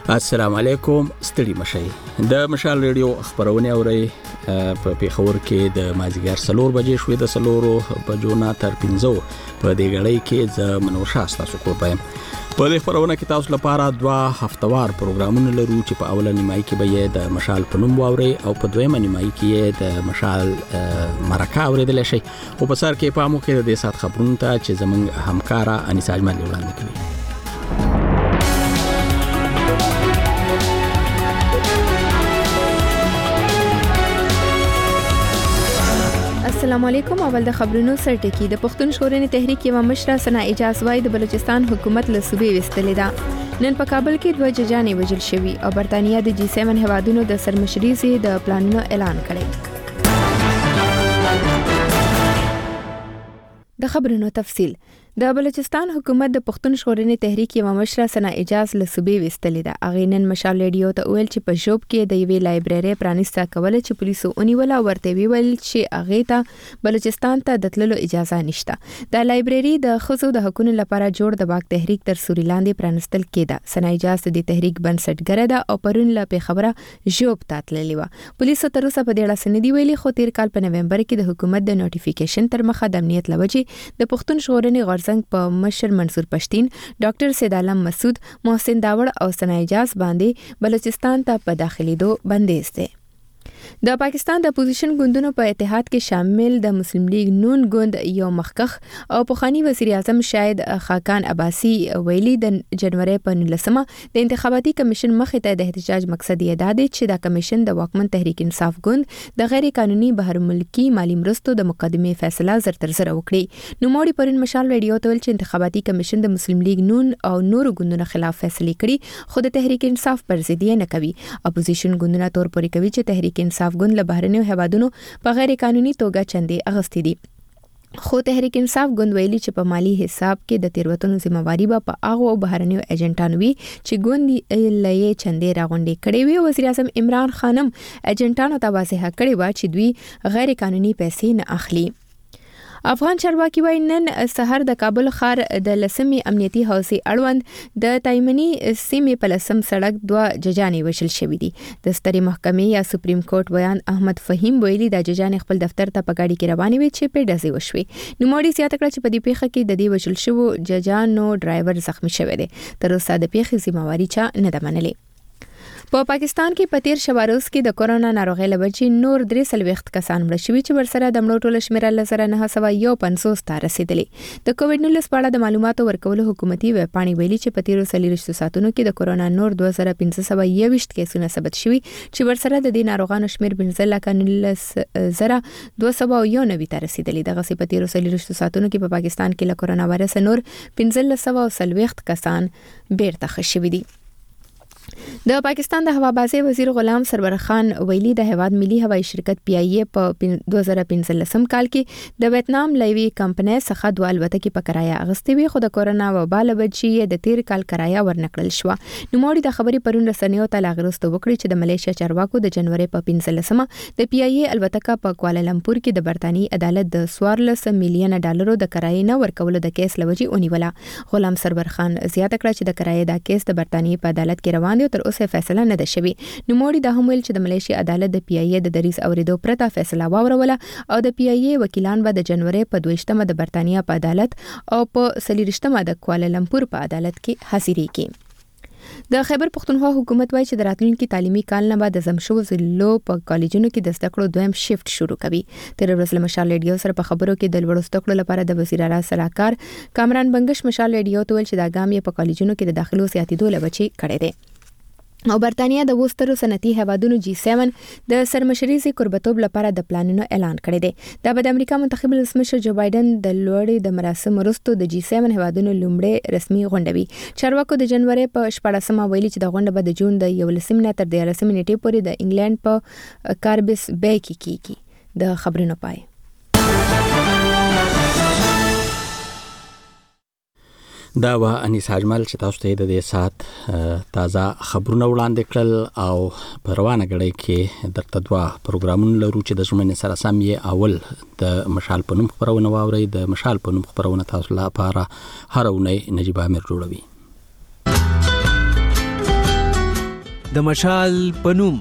السلام علیکم، ستړي مشئ. د مشال ریډیو خبرونه اورئ په پیښور کې د مازیګر 4 بجې شوې د 4 بجو نه تر 5 په دې غړې کې ز منوشا تاسو کو پایم. په دې خبرونه کې تاسو لپاره 2 هفتوار پروګرامونه لرو چې په اوله نیمایي کې به د مشال په نوم واوري او په دویمه نیمایي کې د مشال مرکه اوریدل شي. او په سر کې په مو کې د سات خبرونه ته چې زمونږ همکارا انیسا اجمل وړاندې کوي. السلام علیکم. اول د خبرونو سرټکی. د پښتون ژغورنې تحریک یو مشره سنا اجازه وای د بلوچستان حکومت له صوبې وستلې ده. نن په کابل کې 2 ججانې وژل شوي او برتانیا د G7 هوادونو د سرمشري سي د پلانونو اعلان کړی. د خبرونو تفصیل. د بلوچستان حکومت د پښتون ژغورنې تحریک یو مشره سنا اجازه له صوبې وستلې ده. اغه نن مشال ریډیو ته ویل چې په جوب کې د یوې لایبرری پرانیسته کوله چې پولیسو اونیوله ورته ویل چې اغه ته بلوچستان ته د تللو اجازه نشته. د لایبرری د خزو د حقوقو لپاره جوړ د باغ تحریک تر سوري لاندې پرانستل کېده. سنا اجازه د تحریک بنسټګره ده او پرون له په خبره جوب ته تللی و. پولیسو تر اوسه په دې اړه سندې ویلي، خو تیر کال په نومبر کې د حکومت د نوټیفیکیشن تر مخه د امنیت لوجې د پښتون ژغورنې غرزنګ په مشر منصور پښتين، ډاکټر سید عالم مسعود، محسن داوړ او سنا اجازه باندې بلوچستان ته په داخليدو بندیز ده. د پاکستان د اپوزیشن ګوندونو په اتحاد کې شامل د مسلم لیگ نون ګوند یو مخکخ او پخوانی وزیر اعظم شاهد خاقان عباسی ویلي د جنوري په 19مه د انتخاباتي کمیشن مخې ته د احتجاج مقصد یې دا دی چې دا کمیشن د واکمن تحریک انصاف ګوند د غیر قانوني بهر ملکی مالی مرستو د مقدمې فیصله زر تر زر وکړي. نو موړي پرین مشال ریډیو ته ویل چې انتخاباتي کمیشن د مسلم لیگ نون او نور ګوندونو خلاف فیصله کړي، خو د تحریک انصاف پر ضد یې نه کوي. اپوزیشن ګوندونه تور پوري کوي چې تحریک انصاف ګوند له بهرنیو هوادونو په غیر قانوني توګه چندې اغستې دي. خو تحریک انصاف ګوند ویلي چې په مالی حساب کې د تیروتنو ذمہواری به په هغه بهرنیو ایجنټانو وي چې ګوند لې چندې راغونډې کړې وي. وزیر اعظم عمران خانم ایجنټانو ته واضح کړی و چې دوی غیر قانوني پیسې نه اخلي. افغان چارواکي وايي نن سحر د کابل ښار د لسمي امنیتي حوزې اړوند د تایمنی سیمې په لسم سړک 2 ججانې وشل شوې دي. د ستري محکمې یا سپریم کورټ بیان احمد فهیم ویلي د ججانې خپل دفتر ته په گاډي کې روانې وي چې په ډزې وشوي. نو موړي زیاته کړه چې په دې پیښه کې د دې وشل شوو ججانو ډرایور زخمی شوی دی. تر اوسه د پیښې ذمہواری چا نه ده منلې. په پاکستان کې په تیر شواروز کې د کورونا ناروغۍ لوجې نور 3 کسان مړ شوي چې ورسره د مړو ټوله شمیره 1950 ته رسیدلې. د کووډ-19 په اړه د معلوماتو ورکولو حکومتي ویب پاڼې ویلي چې په تیرو 30 ساعتونو کې د کورونا نور 2521 کیسونه ثبت شوي چې ورسره د دې ناروغانو شمیر 15,291 ته رسیدلې. دغه په تیرو 30 ساعتونو کې په پاکستان کې له کورونا وایرس نور 1540 کسان بیرته ښه شوي دي. د پاکستان د هوابازي وزیر غلام سرور خان ویلي د هواد ملي هوایي شرکت PIA په 2015 کال کې د ویتنام لوی کمپنۍ څخه 2 الوتکې په کرایه اغستې وي، خو د کورونا وبا لوجې د تیر کال کرایه ورنکړل شو. نو موړي د خبري پرون رسنیو ته لاغرسته وکړي چې د ملیشیا چارواکو د جنوري په 15مه د PIA الوتکه په کوالالمپور کې د برتانی عدالت د 14 میلیون ډالرو د کرایې نه ورکولو د کیس لوجې اونیوله. غلام سرور خان زیاته کړه چې د کرایې د کیس د برتانی په عدالت کې روان دي، تر اوسه فیصله نه ده شوی. نو موړي د هم ویل چې د ملیشیا عدالت د PIA د دریز اوریدو پرته فیصله واوروله او د PIA وکیلان به د جنوري په 22مه د برتانیا په عدالت او په 23مه د کوالالمپور په عدالت کې حاضري کوي. د خیبر پختونخوا حکومت وايي چې د راتلونکي تعلیمي کال نه بعد زم شو زلو په کالجونو کې د زده کړو دویم شیفت شروع کوي. تر ورځ مشال ریډیو سره په خبرو کې د لوړو زده کړو لپاره د وزیر اعلی صلاحکار کامران بنگش مشال ریډیو ته ویل چې د ګام یې په کالجونو کې د داخلو زیاتېدو لبچي کړي دي. او برتانیا د وسترو صنعتي هوادونو G7 د سرمشري سي قربتوب لپاره د پلانونو اعلان کړی دی. دا به د امریکا منتخب رئیس جو بایدن د لوړې د مراسم وروسته د G7 هوادونو لومړی رسمي غونډه وي. چارواکو د جنوري په 14مه ویلي چې د غونډه به د جون د 11 نه تر 13 نیټې پورې د انګلند په کاربس بی کې کیږي. د خبرونو پای. دا و انیسا اجمل چې تاسو ته د دې سات تازه خبرونه وړاندې کړل او په روانه غړې کې درته 2 پروګرامونه لرو چې د ژوند سره سم یې اول د مشال په نوم خبرونه واوري. د مشال په نوم خبرونه تاسو لپاره هر اونۍ نجيب امیر جوړوي. د مشال پنوم.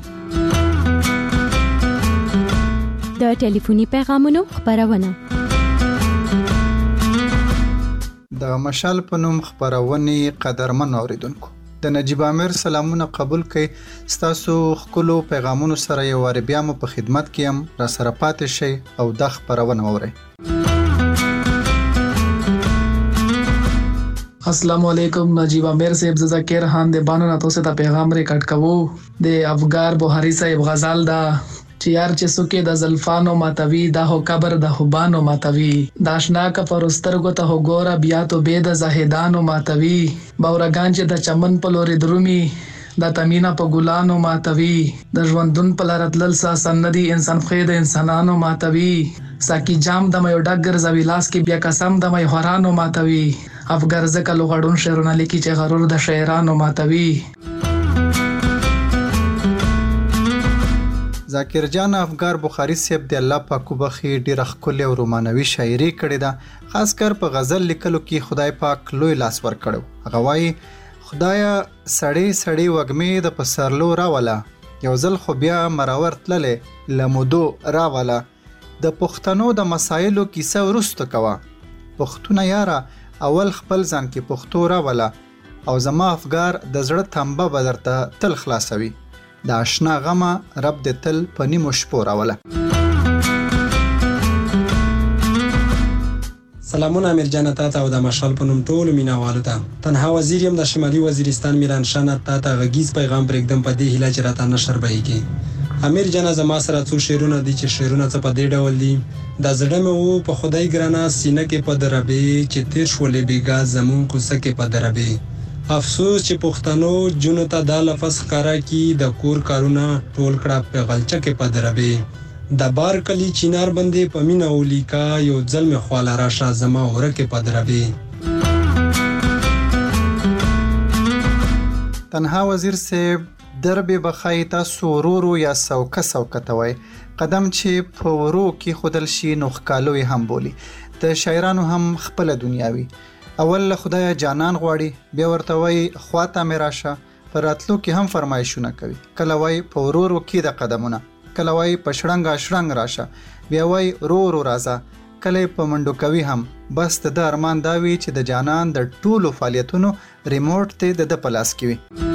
د ټلیفوني پیغامونو خبرونه د مشال پنوم خبرونه قدرمن اوریدونکو د نجیب امیر سلامونه قبول کړئ. ستاسو خپلو پیغامونو سره یو وار بیا مو په خدمت کې یم. را سره پاتې شئ او د خبرونه اورئ. अस्सलाम वालेकुम. नजीब आमिर से ज़कीर खान दे बानो ना तो से ता पैगाम रिकॉर्ड कवो दे अफगार बुहारी साहब गजाल दा चियार चे सुके दा जल्फानो मातवी दा हो कबर दा हुबानो मातवी दाशना का परस्तर को ता हो गोरा बिया तो बेद जाहिदानो मातवी बावरगान चे दा चमन पलोरे द्रुमी دا تمینا په ګلانو ماتوي د ژوندون په لار تلل سا سندي انسان خید انسانانو ماتوي ساکی جام د مې ډګر زویلاس کې بیا قسم د مې هرانو ماتوي افګر زکه لوغړون شعرونه لیکي چې غرور د شاعرانو ماتوي. ذاکر جان افګار بخاری صاحب د الله پاک وبخي ډیر خپل او رومانوي شاعري کړې ده. خاص کر په غزل لیکلو کې خدای پاک لوی لاس ور کړو. هغه وایي خدایا سړی وګمې د پسرلو راولا یو ځل خو بیا مراور تللې لمودو راولا د پښتنو د مسایلو کیسه ورستو کوا پښتونه یاره اول خپل ځان کې پښتو راولا او زما افګار د زړه تنبه بدرته تل خلاصوي د آشنا غمه رب د تل په نیمو شپو راولا. سلامونه امیر جان ته او د مشال په نوم ټول مینوالو ته. تنها وزیر یم د شمالي وزیرستان میرانشاه ته غږیز پیغام پرېږدم په دې هیله چې راته نشر به کړي. امیر جان زما سره څو شعرونه دي چې شعرونه څه په دې ډول دي. د زړه مې وو په خدای ګرانه سینه کې په دربې چې تیر شولې بیګا زمون کوڅه کې په دربې افسوس چې پښتنو جنو ته دا لفظ ښکارا کی د کور کارونه ټول کړه په غلچه کې په دربې د بار کلی چینار باندې پمینه اولیکا یو ځل می خواله راشه زما ورکه پدربي. تنها وزیر صاحب دربه بخای تاسو ورورو یا سوکه توي قدم چې په ورو کې خودل شي نوخکالوي هم بولی د شاعرانو هم خپل دنیاوي. اول خدای جانان غواړي بیا ورته وای خواته میراشه پر راتلو کې هم فرمایشونه کوي. کله وای په ورورو کې د قدمونه کله وای په شړنګ راشه بیا وای رو راځه کله په منډو کوي هم بس د ارمان داوي چې د جانان د ټولو فعالیتونو ریموټ ته د پلاس کوي.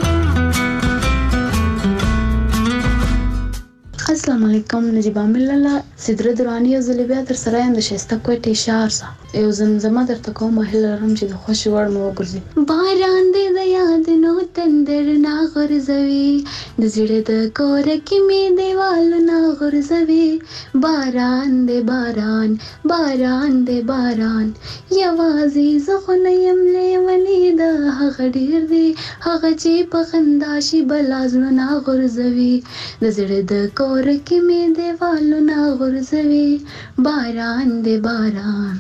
السلام علیکم. نجیب امیر الله سدره درانی او زلیبیا در سره اند شسته کوټه شهر سره یو زمزمه درته کوم هله رم چې د خوشي وړ مو وګرځي. باران دې د یاد نو تندر نا غرزوي د زړه د کور کې می دیوال نا غرزوي باران دې باران یوازې زخه یم لیونی د هغه ډیر دی هغه چې په خندا شي بلازونه نا غرزوي د زړه د کور کې می دیوال نا غرزوي باران دې باران.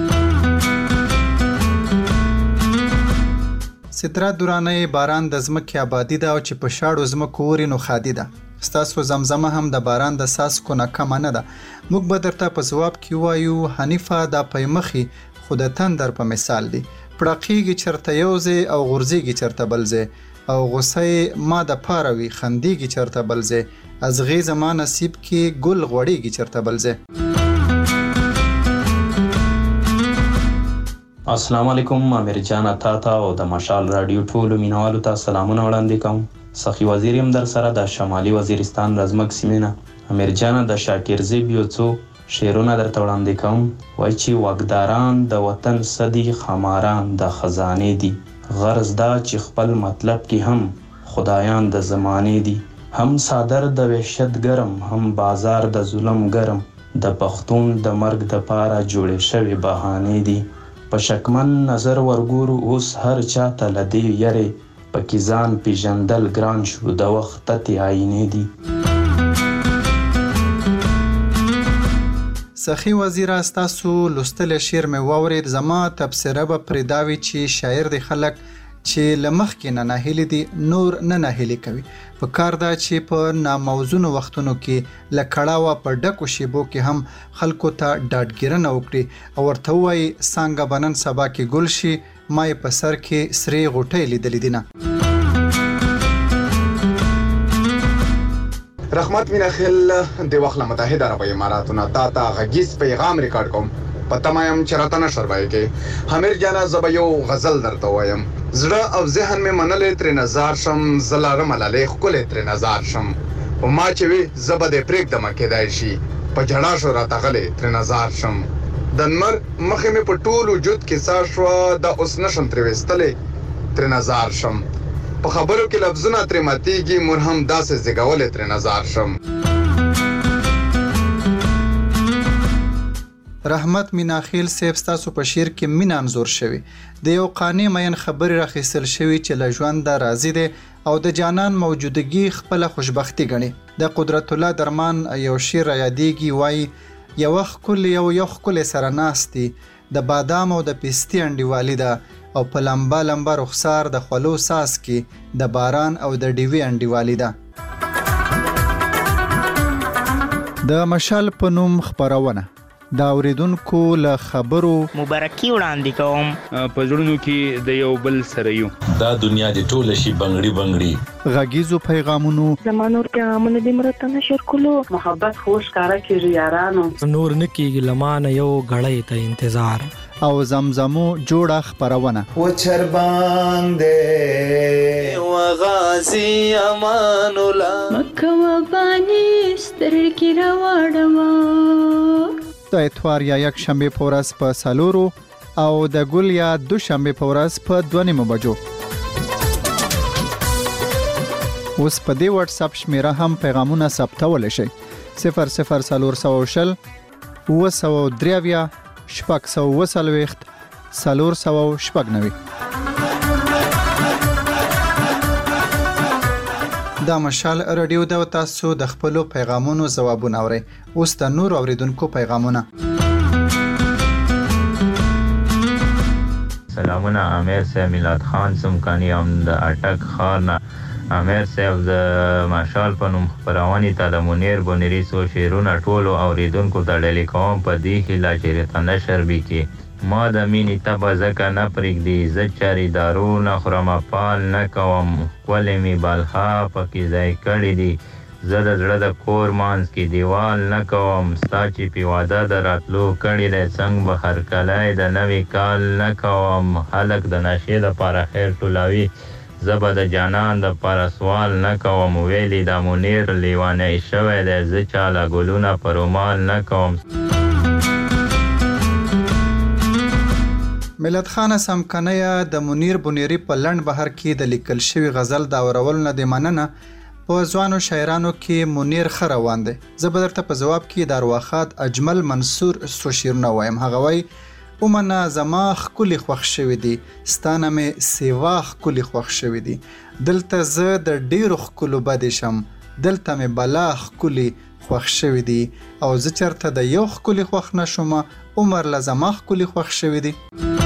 سترا دورانه باران د زمکه آبادی ده او چې په شاړو زمکو وري نو خادي ده. ستاسو زمزمه هم د باران د ساس کو نه کم نه ده. موږ به درته په جواب کې وایو حنیفه د پېمخي خود تندر په مثال دی پړقېږي چرته یوزه او غورځيږي چرته بلځه او غصه ما د پاروي خندېږي چرته بلځه از غي زمان نصیب کې ګل غوړېږي چرته بلځه. السلام علیکم. امیر جان تا او د مشال رادیو ټولو مینوالو ته سلامونه وړاندې کوم. سخی وزیر یم در سره د شمالي وزیرستان رزمک سیمینه. امیر جان د شاکر زیب یو څو شعرونه درته وړاندې کوم. وای چې واګداران د وطن صدی خماران د خزانه دي غرض دا چې خپل مطلب کې هم خدایان د زمانه دي هم صادر د وحشت ګرم هم بازار د ظلم ګرم د پښتون د مرګ د پاره جوړې شوی بهانه دي په شکمن نظر ورګورو اوس هر چاته لدی یری پکې ځان پیژندل ګران شو د وخت ته عینې دي. سخی وزیر استاسو لستل شعر مې واورید زما تبصره به پرداوي چې شاعر دی خلک چې لمخ کې نه ناهیلی دي نور نه ناهیلی کوي په کار دا چې په ناموزونو وختونو کې لکړاوه په ډکو شیبو کې هم خلکو ته ډاډګیرنه وکړي او ورته وایي څنګه بنن سبا کې ګل شي ما یې په سر کې سرې غوټۍ لیدلې دي نه. رحمت میناخیل د وخت متحده عرب اماراتونو تا غږیز پیغام ریکارډ کوم پته مایم چې راته نشر وای کې امیر جانا زب یو غزل درته وایم زړه او ذهن می منلې تر نظر شم زلاره ملالې خپل تر نظر شم او ما چې وی زب د پریک دمه کېدای شي په جړا شو راته غلې تر نظر شم دنمر مخې می په ټول وجود کې سار شو د اوس نشم تر وستلې تر نظر شم په خبرو کې لفظونه تر ماتيږي مرهم داسې زګولې تر نظر شم. رحمت میناخیل صاحب ستاسو په شعر کې مین انزور شوی د یو قانع مین خبرې راخیستل شوی چې له ژوند راضي دی او د جانان موجودګي خپل خوشبختی غني. د قدرت الله درمان یو شعر یادېږي وای یو خپل سره ناستي د بادام او د پستی انډیوالي ده او په لمبا رخسار د خلو ساس کې د باران او د ډیوی انډیوالي ده. د مشال په نوم خبرونه دا اوریدونکو له خبرو مبارکي وړاندې کوم په ژوندونو کې د یو بل سره یو دا دنیا د ټوله شي بنګړي غږیزو پیغامونو زمانور پیغامونه د مرته نشر کولو محبت خوش کارا کیږي یارانو نور نکیږي لمانه یو غړې ته انتظار او زمزمو جوړه خبرونه و چر باندې و غازی امان الله مکه و بانی ستر کی راوړم د اتوار یا یک شنبه په ورځ په سالورو او د ګل یا دوشنبه په ورځ په 2:30 بجو. اوس په دې واتس اپ شمیره هم پیغامونه ثبتول شي 0040 203 شپږ دا مشال رادیو دا تاسو د خپل پیغامونو ځوابونه اورئ. اوس د نور اوریدونکو پیغامونه. سلامونه امیر صاحب میلاد خان سمکانی هم د اټک خان امیر صاحب د مشال په نوم خبرونې ته د منیر بونری سو شیرونه ټولو اوریدونکو ته ډالې کوم په دې هیله چې رته نشر بي ما د مینې تبه ځکه نه پرېږدي زه چارې دارو نه خورم پال نه کوم ولې مې بالها پکې ځای کړی دي زه د زړه د کور مانځ کې دیوال نه کوم ستا چې پې واده د راتلو کړی دی څنګ به هرکلی د نوي کال نه کوم هلک د نشې دپاره خیر ټولوي زه به د جانان دپاره سوال نه کوم ویلې د منیر لیوانی شوی دی زه چاله ګلونه په رومال نه کوم. ملت خان سمکنه د منیر بونری په لند بهر کې د لیکل شوی غزل دا اورول نه دی مننه په ځوانو شاعرانو کې منیر خروان دی. زه به درته په جواب کې د ارواخات اجمل منصور سو شعرونه وایم. هغه وای اومنه زما خولي خوښ شوی دی ستانه مې سیوا خولي خوښ شوی دی دلته زه د ډیرو خلو بد شم دلته مې بلا خولي خوښ شوی دی او زه چرته د یو خولي خوښ نشم عمر لزما خولي خوښ شوی دی.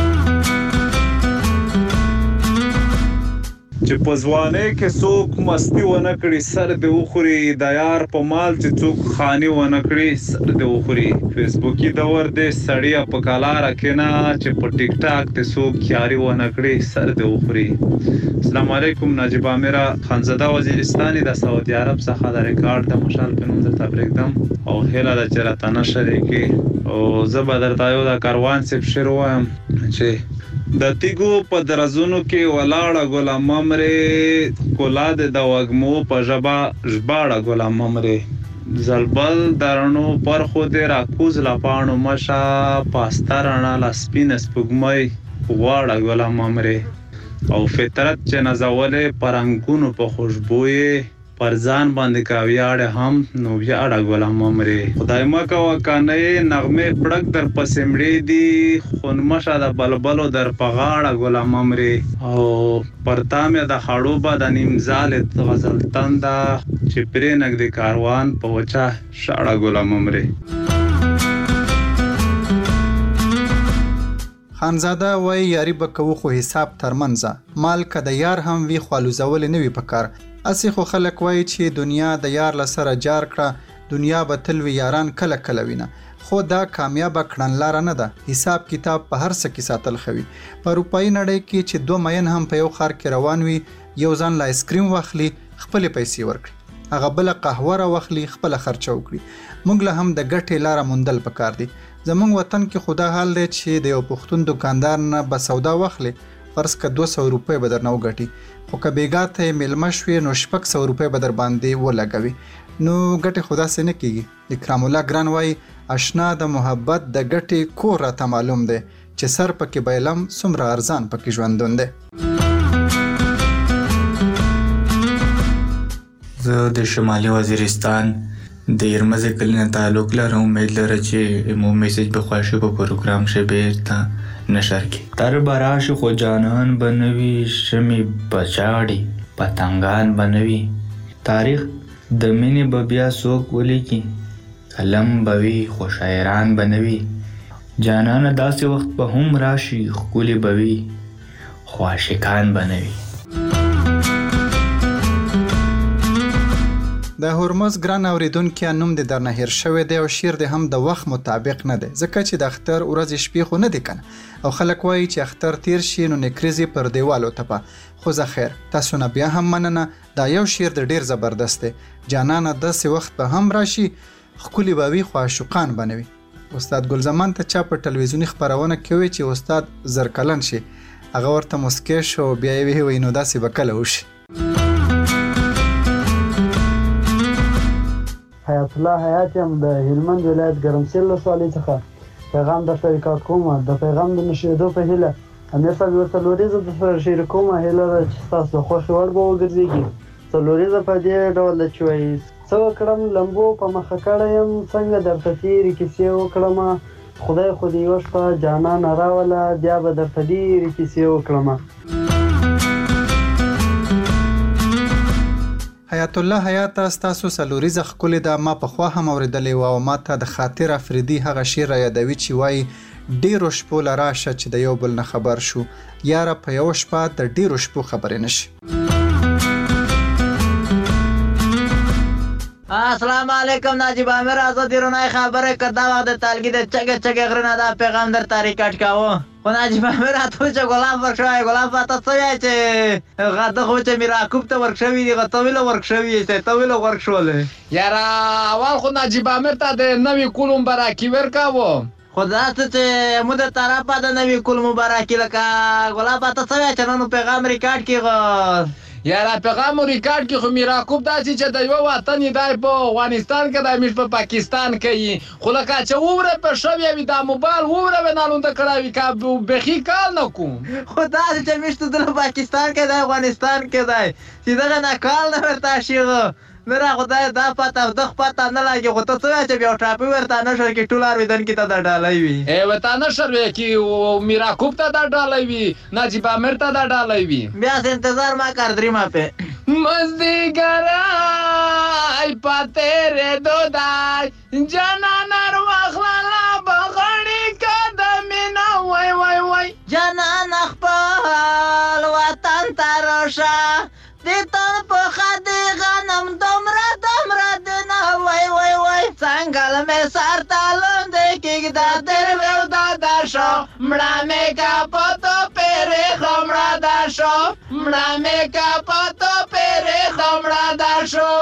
چې په ځوانۍ کې څوک مستی ونه کړي سر دې وخوري د یار په مال چې څوک خاني ونه کړي سر دې وخوري فیسبوکي دور دې سړی په کالاره کې نه چې په ټیک ټاک دې څوک یاري ونه کړي سر دې وخوري. السلام علیکم نجیب امیرا خانزاده وزیرستاني د سعودي عرب څخه د ریکارډ د مشال په نوم درته پرېږدم او هیله ده چې راته نشر کې او زه به درته یو د کاروان صاحب شعر وایم چې د تیګو په درزونو کې ولاړه ګلام ممرې کولاد د وګمو په ژبه ژباړه ګلام ممرې زلبل درنو پر خو دې راکوز لپانو مشا پاسترنا لسپین سپګمای واړه ګلام ممرې او فطرت چې نزولې پرنګونو په خوشبوې پر ځان باندې کاویاړه هم نو یاړه ګلام ممرې خدای مکه وکانه نغمه پړک در پسمړې دي خون مشه د بلبلو در پغاړه ګلام ممرې او پرتامه د خړو با د نیمزال غزل تندا چې پرې نګ د کاروان په وچا شاړه ګلام ممرې. خانزاده وای یاري بکو خو حساب ترمنځه مال کده یار هم وی خالو زول نه وی پکار اسی خو خلک وای چې دنیا د یار لسره جار کړه دنیا به تل وی یاران کله کله وینه خو دا کامیاب کړنلار نه ده حساب کتاب په هر څه کې ساتل خوي په روپای نړۍ کې چې 2 مین هم په یو خار کې روان وي یو ځان لا آیسکریم واخلي خپل پیسې ورکړي هغه بل قهوه را واخلي خپل خرچه وکړي. موږ له هم د ګټې لاره موندل پکار دي. زمونږ وطن کې خدا حال دی چې د یو پښتون دکاندار نه به سودا واخلي فرض که 200 روپۍ به درنه وګټي، خو که بیګا ته یې میلمه شوې نو 600 روپۍ به در باندې ولګوي. نو ګټې خو داسې نه کېږي. اکرام الله ګران وایي اشنا د محبت د ګټې کور راته معلوم دی چې سر پکې بیلم څومره ارزان پکې ژوندون دی. زه د شمالي وزیرستان د یرمز کلی نه تعلق لرم. امید لرم چې مو میسج به خوښي په پروګرام شه بیرته نشر کی. تر براش خو جانان بنوي شمی بچاړي پتنګان بنوي. تاریخ د مینې به بیا څوک ولیکي، قلم به وي خو شاعران به نه وي. جانانه داسې وخت به هم راشي ښکلي به وي خو عاشقان به نه وي. د هرمز ګران اوریدونکي نوم د درنه هیر شوی دی او شعر د هم د وخت مطابق نه دی، ځکه چې د اختر ورځ شپې خو نه دی کنه. او خلک وایي چې اختر تیر شي نو نکریزې پر دیوالو تپه. خو زه خیر تاسو نه بیا هم مننه. دا یو شعر د ډیر زبردست دی. جانانه داسې وخت به هم راشي ښکلي به وي خو عاشقان به نه وي. استاد ګلزمان ته چا په ټلویزیوني خپرونه کې وی چې استاد زرکلن شي، هغه ورته مسکی شو بیا یې وی نو داسې به کله وشي. حیات الله حیات یم د هلمند ولایت ګرمسیر ولسوالۍ څخه پیغام درته ریکارډ کوم. د پیغام د نشریدو په هیله امیر صاحب یو څلوریزه درسره شریکوم. هیله ده چې ستاسو د خوښې وړ به وګرځېږي. څلوریزه په دې ډول ده چې وایي څه وکړم لمبو په مخه کړی یم، څنګه درته تېرې کیسې وکړمه، خدای خو دې یوه شپه جانانه راوله بیا به درته ډېرې کیسې وکړمه. حیات الله حیات ستاسو څلوریزه ښکلې ده. ما پخوا هم اورېدلې وه او ما ته د خاطر افریدي هغه شعر را یادوي چې وایي ډېرو شپو له راشه چې د یو بل نه خبر شو، یاره په یوه شپه د ډېرو شپو خبرې نشي. السلام علیکم ناجیب امیر آزادی رونای خبره که دا وقت تلگی ده چگه غرنه دا پیغام در تاریکت کهو. خو ناجیب امیر اتو چه گلاب ورکشوی گلاب فتا سویه چه غده خو چه میراکوب تا ورکشوی دیگه طویلو ورکشوی چه طویلو ورکشوله. یارا اول خو ناجیب امیر تا ده نوی کول مبارکی ورکاو. خدا ته مو د طرفه د نوی کول مبارکی لکه گلاب فتا سویه چه نو پیغام ریکارد کی غو. یاره پیغام ریکارډ کې خو میراکوب داسې چې د یو وطن دی په افغانستان کې د میش په پاکستان کې خو لکه چې وره په شوی وي د موبایل وره ونالونده کړی کا بخي کال نه کوم. خو داسې چې میش د پاکستان کې د افغانستان کې دی چې دغه نه کال نه ورته شي نه را خدای دا پته د پته نه لګي. خو ته څه چې بیا ټاپي ورته نشر کې ټولار ویدن کې ته د ډالۍ وي ای وته نشر وی کې میراکوب ته د ډالۍ وي ناجیب امیر ته د ډالۍ وي. بیا انتظار ما کار درې ما په مزدی ګرای پته ر دودای جنان ر واخلا بغړی قدمینا وای وای وای جنان خپل وطن ترشا دیتن په خدي غنم دومره دنه وای وای وای څنګه مې سر تالم دې کې دا در و دا شو مړه مې کا پتو پره خمړه دا شو مړه مې کا پتو پره خمړه دا شو.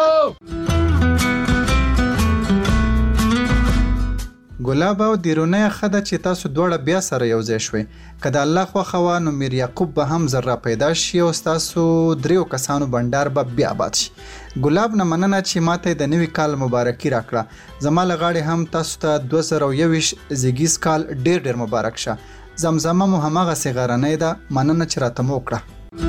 ګلاب او دیرونه خده چې تاسو دوړه بیا سره یو ځای شوي. که د الله خوښه وه نو میر یعقوب به هم ذره پیدا شي او ستاسو دریو کسانو بنډار به بیا آباد شي. ګلاب نه مننه چې ماته د نوي کال مبارکي راکړه. زما له غاړې هم تاسو ته 2021 زیږیز کال ډیر مبارک شه. زمزمه مو هماغسې غرنۍ ده. مننه چې راته مو وکړه.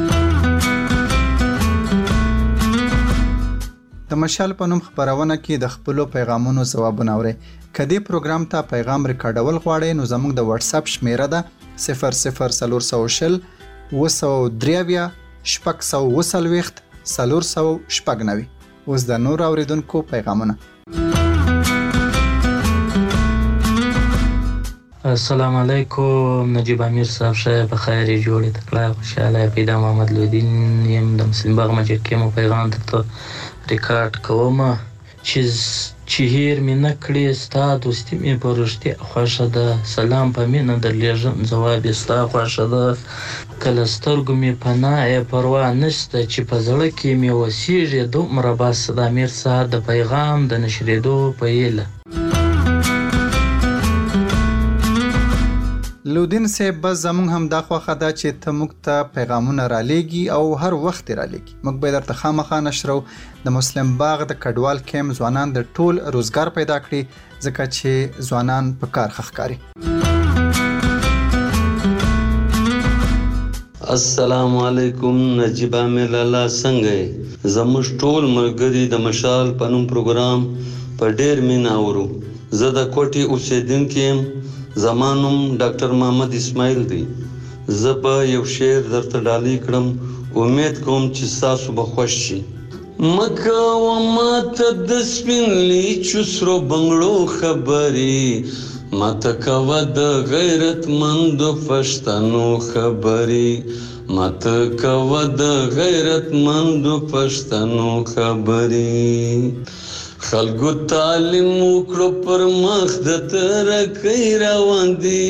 د مشال په نوم خبرونه کې د خپلو پیغامونو ځوابونه اورئ. که دې پروګرام ته پیغام ریکارډول غواړئ نو زموږ د واتس اپ شمیره ده 0040 223 640 490. اوس د نور اوریدونکو پیغامونه. السلام علیکم نجیب امیر صاحب شه بخیر جوړې تکلا خوشاله پیدا محمد لودین یم د مسلم باغ مجید کې مو پیغام ته ریکارډ کوم چې چې هیر مې نه کړې ستا دوستي مې په رښتیا خوښه ده. سلام په مینه درلیږم ځواب یې ستا خوښه ده. کله سترګو مې پناه یې پروا نشته چې په زړه کې مې وسیږي دومره بس. د امیر صاحب د پیغام د نشرېدو په هیله. لودین صاحب بس زمونږ هم دا خوښه ده چې ته موږ ته پیغامونه رالیږي او هر وخت رالیږي. موږ به درته خامخا نشرو. د مسلم باغ د کډوال کیمپ ځوانان د ټول روزګار پیدا کړي ځکه چې ځوانان په کار ښکاري. السلام علیکم نجیب عامر الله څنګه یې؟ زموږ ټول ملګري د مشال په نوم پروګرام په ډېر مینه اورو. زه د کوټې اوسېدونکی یم. زما نوم ډاکټر محمد اسماعیل دی. زه به یو شعر درته ډالۍ کړم. امید کوم چې ستاسو به خوښ شي. مکوه ماته د سپین لیچو سرو بنګړو خبرې، ماته کوه د غیرتمندو پښتنو خبرې، ماته کوه د غیرتمندو پښتنو خبرې. خلکو تعلیم وکړو پر مخ د ترقۍ روان دي.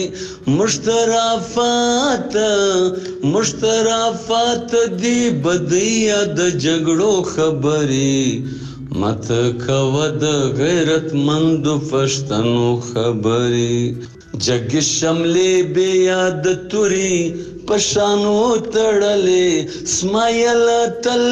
مشترفات دي بدیا د جګړو خبرې، ماته کوه د غیرتمندو پښتنو خبرې. جګ شملې بې یاد توري پشانو تړلې، سمایل تل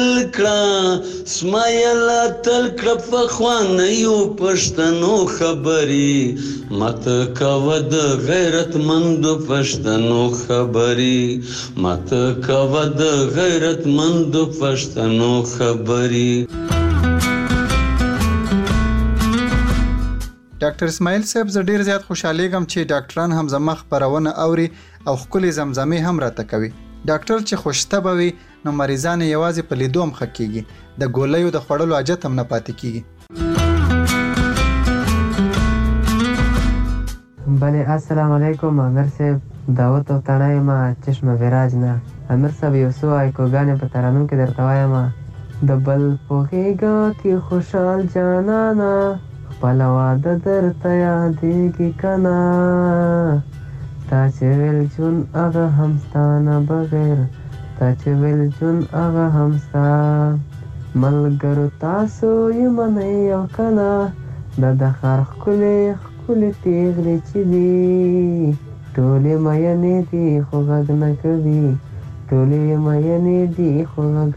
کړه پخوانیو پښتنو خبرې، ماته کوه د غیرتمندو پښتنو خبرې، ماته کوه د غیرتمندو پښتنو خبرې. ډاکټر اسماعیل صاحب زه ډیر زیات خوشحالیږم چې ډاکټران هم زما خبرونه اوري او ښکلې زمزمې هم راته کوي. ډاکټر چې خوشطبع وي نو مریضان یوازې په لیدو هم ښه کېږي، د ګولیو د خوړلو حاجت هم نه پاتې کېږي. بله السلام علیکم امیر صاحب، دعوت او تڼۍ یم چشم وراج نه. امیر صاحب یو څو ایکوګانې په ترانو کې درته وایم. د بل په غېږه کې خوشحال جانانه، خپل واده درته یادېږي که نه، تا چې ویل ژوند هغه هم ستا نه بغیر، تا چې ویل ژوند هغه هم ستا. ملګرو تاسو یې منئ او که نه، دا د ښار ښکلې پیغلې چې دي، ټولې مینې دي خو غږ نه کوي، ټولې مینې دي خو غږ.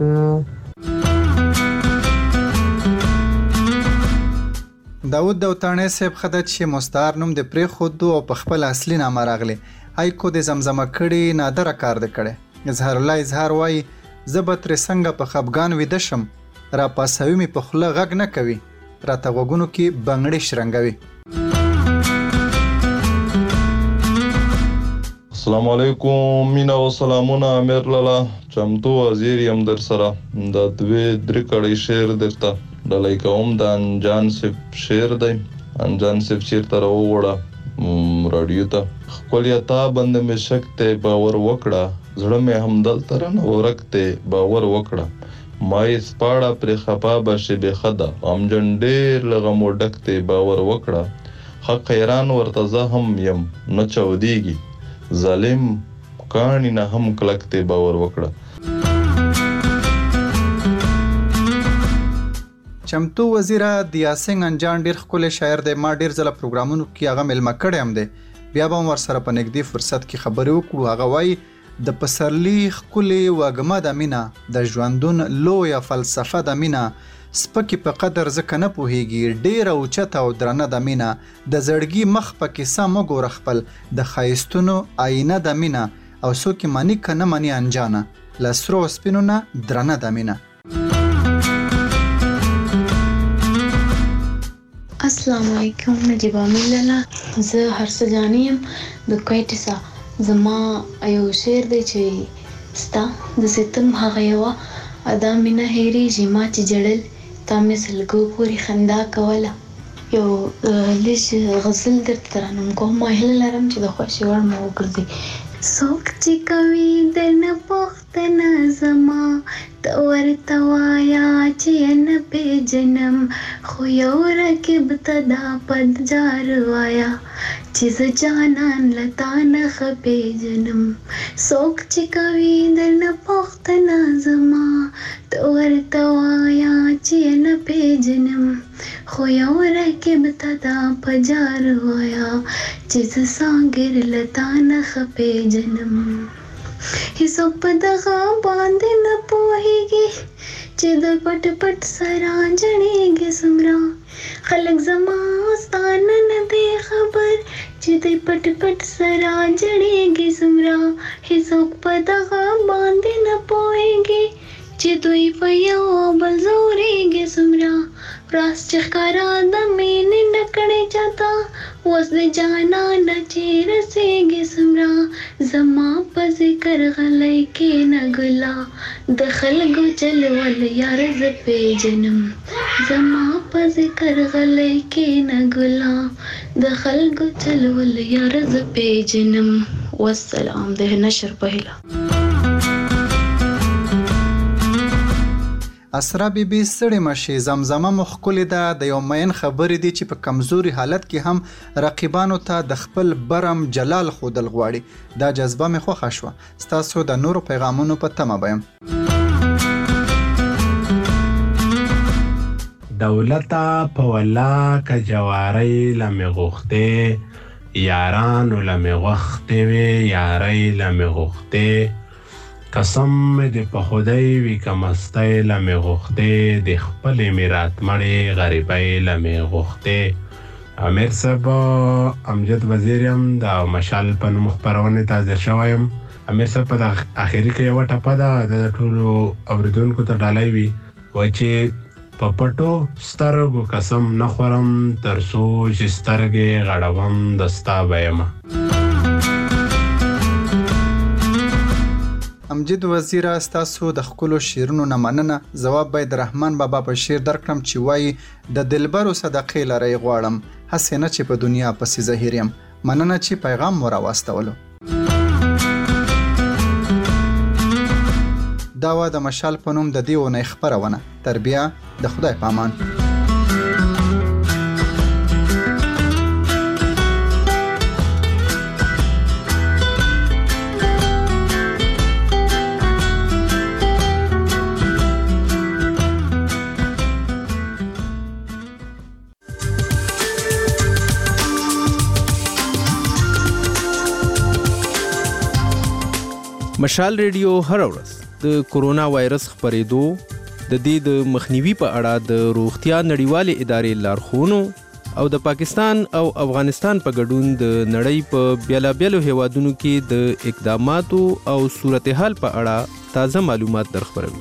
داود دوتاڼی صاحب ښه ده چې مستعار نوم د پرېښودو او په خپل اصلي نامه راغلی. هایکو د زمزمه کړي نادره کار دی کړی. اظهار الله اظهار وایي زه به ترې څنګه په خفګان ویده شم، را پاسوي مې په خوله غږ نه کوي، راته غوږونو کې بنګړې شرنګوي. السلام علیکم، مینا و سلامونه. امیر لالا چمتو وزیر یم در سره. د 2-3 کړی شعر درته ډالۍ کوم. د انجان صاحب شعر دی. انجان صاحب چیرته راووړه راډیو ته. ښکلیا تا باندې مې شک دی باور وکړه، زړه مې همدلته رانه ورک دی باور وکړه، ما یې سپاړه پرې خفا به شي بېخده، غمجن ډېر له غمو ډک دی باور وکړه، حق حیران ورته زه هم یم نه چاودېږي، ظالم کاڼي نه هم کلک دی باور وکړه. چمتو وزیره دیاسنګ انجان ډیر ښکلی شاعر دی. ما ډیر ځله پروګرامونو کې هغه میلمه کړی هم دی، بیا به هم ورسره په نږدې فرصت کې خبرې وکړو. هغه وایي د پسرلي ښکلې وږمه د مینه، د ژوندون لویه فلسفه د مینه، سپکې په قدر ځکه نه پوهیږي، ډیره اوچته او درنه د مینه، د زړګي مخ په کیسه مه ګوره خپل، د ښایستونو آینه د مینه، او څوک یې مني که نه مني انجانه، له سرو سپینو نه درنه د مینه. السلام علیکم، نجیب عامر لالا. زه هرڅه جانې یم د کویټې څخه. زما یو شعر دی چې ستا د ستم هغه یوه ادا مینه هېرېږي، ما چې جړل تا مې سلګو پورې خندا کوله. یو لږ غزل درته ترانم کوم. ما هیله لرم چې د خوښې وړ مو وګرځي. څوک چې کوي درنه پوښتنه پوښتنه زما ته ورته وایا چې نه پیژنم خو یو رقیب ته دا پدجار وایا چې زه جانان له تا نه ښه پیژنم څوک چې کوي درنه پوښتنه زما ته ورته وایا چې نه پیژنم خو یو رقیب ته دا پدجار وایا چې زه سانګر له تا نه ښه پیژنم هیڅوک په دغه باندې نه پوهیږي چې د پټ پټ سره جړېږي څومره خلک زما ستانه نه دی خبر چې د پټ پټ سره جړېږي څومره هیڅوک په دغه باندې نه پوهیږي چې دوی په یو بل زورېږي څومره راز چې ښکارا د مینې نه کړې چاته اوس د جانانه چې رسېږي څومره زما په ذکر غلی کښېنه ګله د خلکو چلول یار زه پیژنم زما په ذکر غلی کښېنه ګله د خلکو چلول یار زه پیژنم والسلام د نشر پهله اسرا بیبي ستړې مشي زمزمه مو ښکلې ده د یو مین خبرې دي چې په کمزوري حالت کې هم رقیبانو ته د خپل برم جلال ښودل غواړي دا جذبه مې خوښه شوه ستاسو د نورو پیغامونو په تمه به یم دولته په ولا که جوارۍ لمې غوښتې یارانو لمې غوښتې وې یارۍ لمې غوښتې قسم مې د په خدای وي که مستی لمې غوښتې د خپلې مې راتمړې غریبۍ لمې غوښتې امیر صاحب امجد وزیر یم د مشال په نوم خپرونې ته حاضر شوی یم امیر صاحب په اخري کې یوه ټپه ده د ټولو اورېدونکو ته ډالۍ وي وایي چې په پټو سترګو قسم نه خورم تر څو چې سترګې غړوم د ستا به یمه امجد وزیره ستاسو د ښکلو شعرونو نه مننه ځواب باید د رحمان بابا په شعر درکړم چې وایي د دلبرو صدقې لرئ غواړم هسې نه چې په دنیا پسې زهیر یم مننه چې پیغام مو راواستولو دا وه د مشال په نوم د دې اونۍ خپرونه تر بیا د خدای په امان مشال ریډیو هر ورځ د کورونا وایرس خپرېدو د دې د مخنیوي په اړه د روغتیا نړیوالې ادارې لارښوونو او د پاکستان او افغانستان په ګډون د نړۍ په بیلابیلو هیوادونو کې د اقداماتو او صورتحال په اړه تازه معلومات درخبروي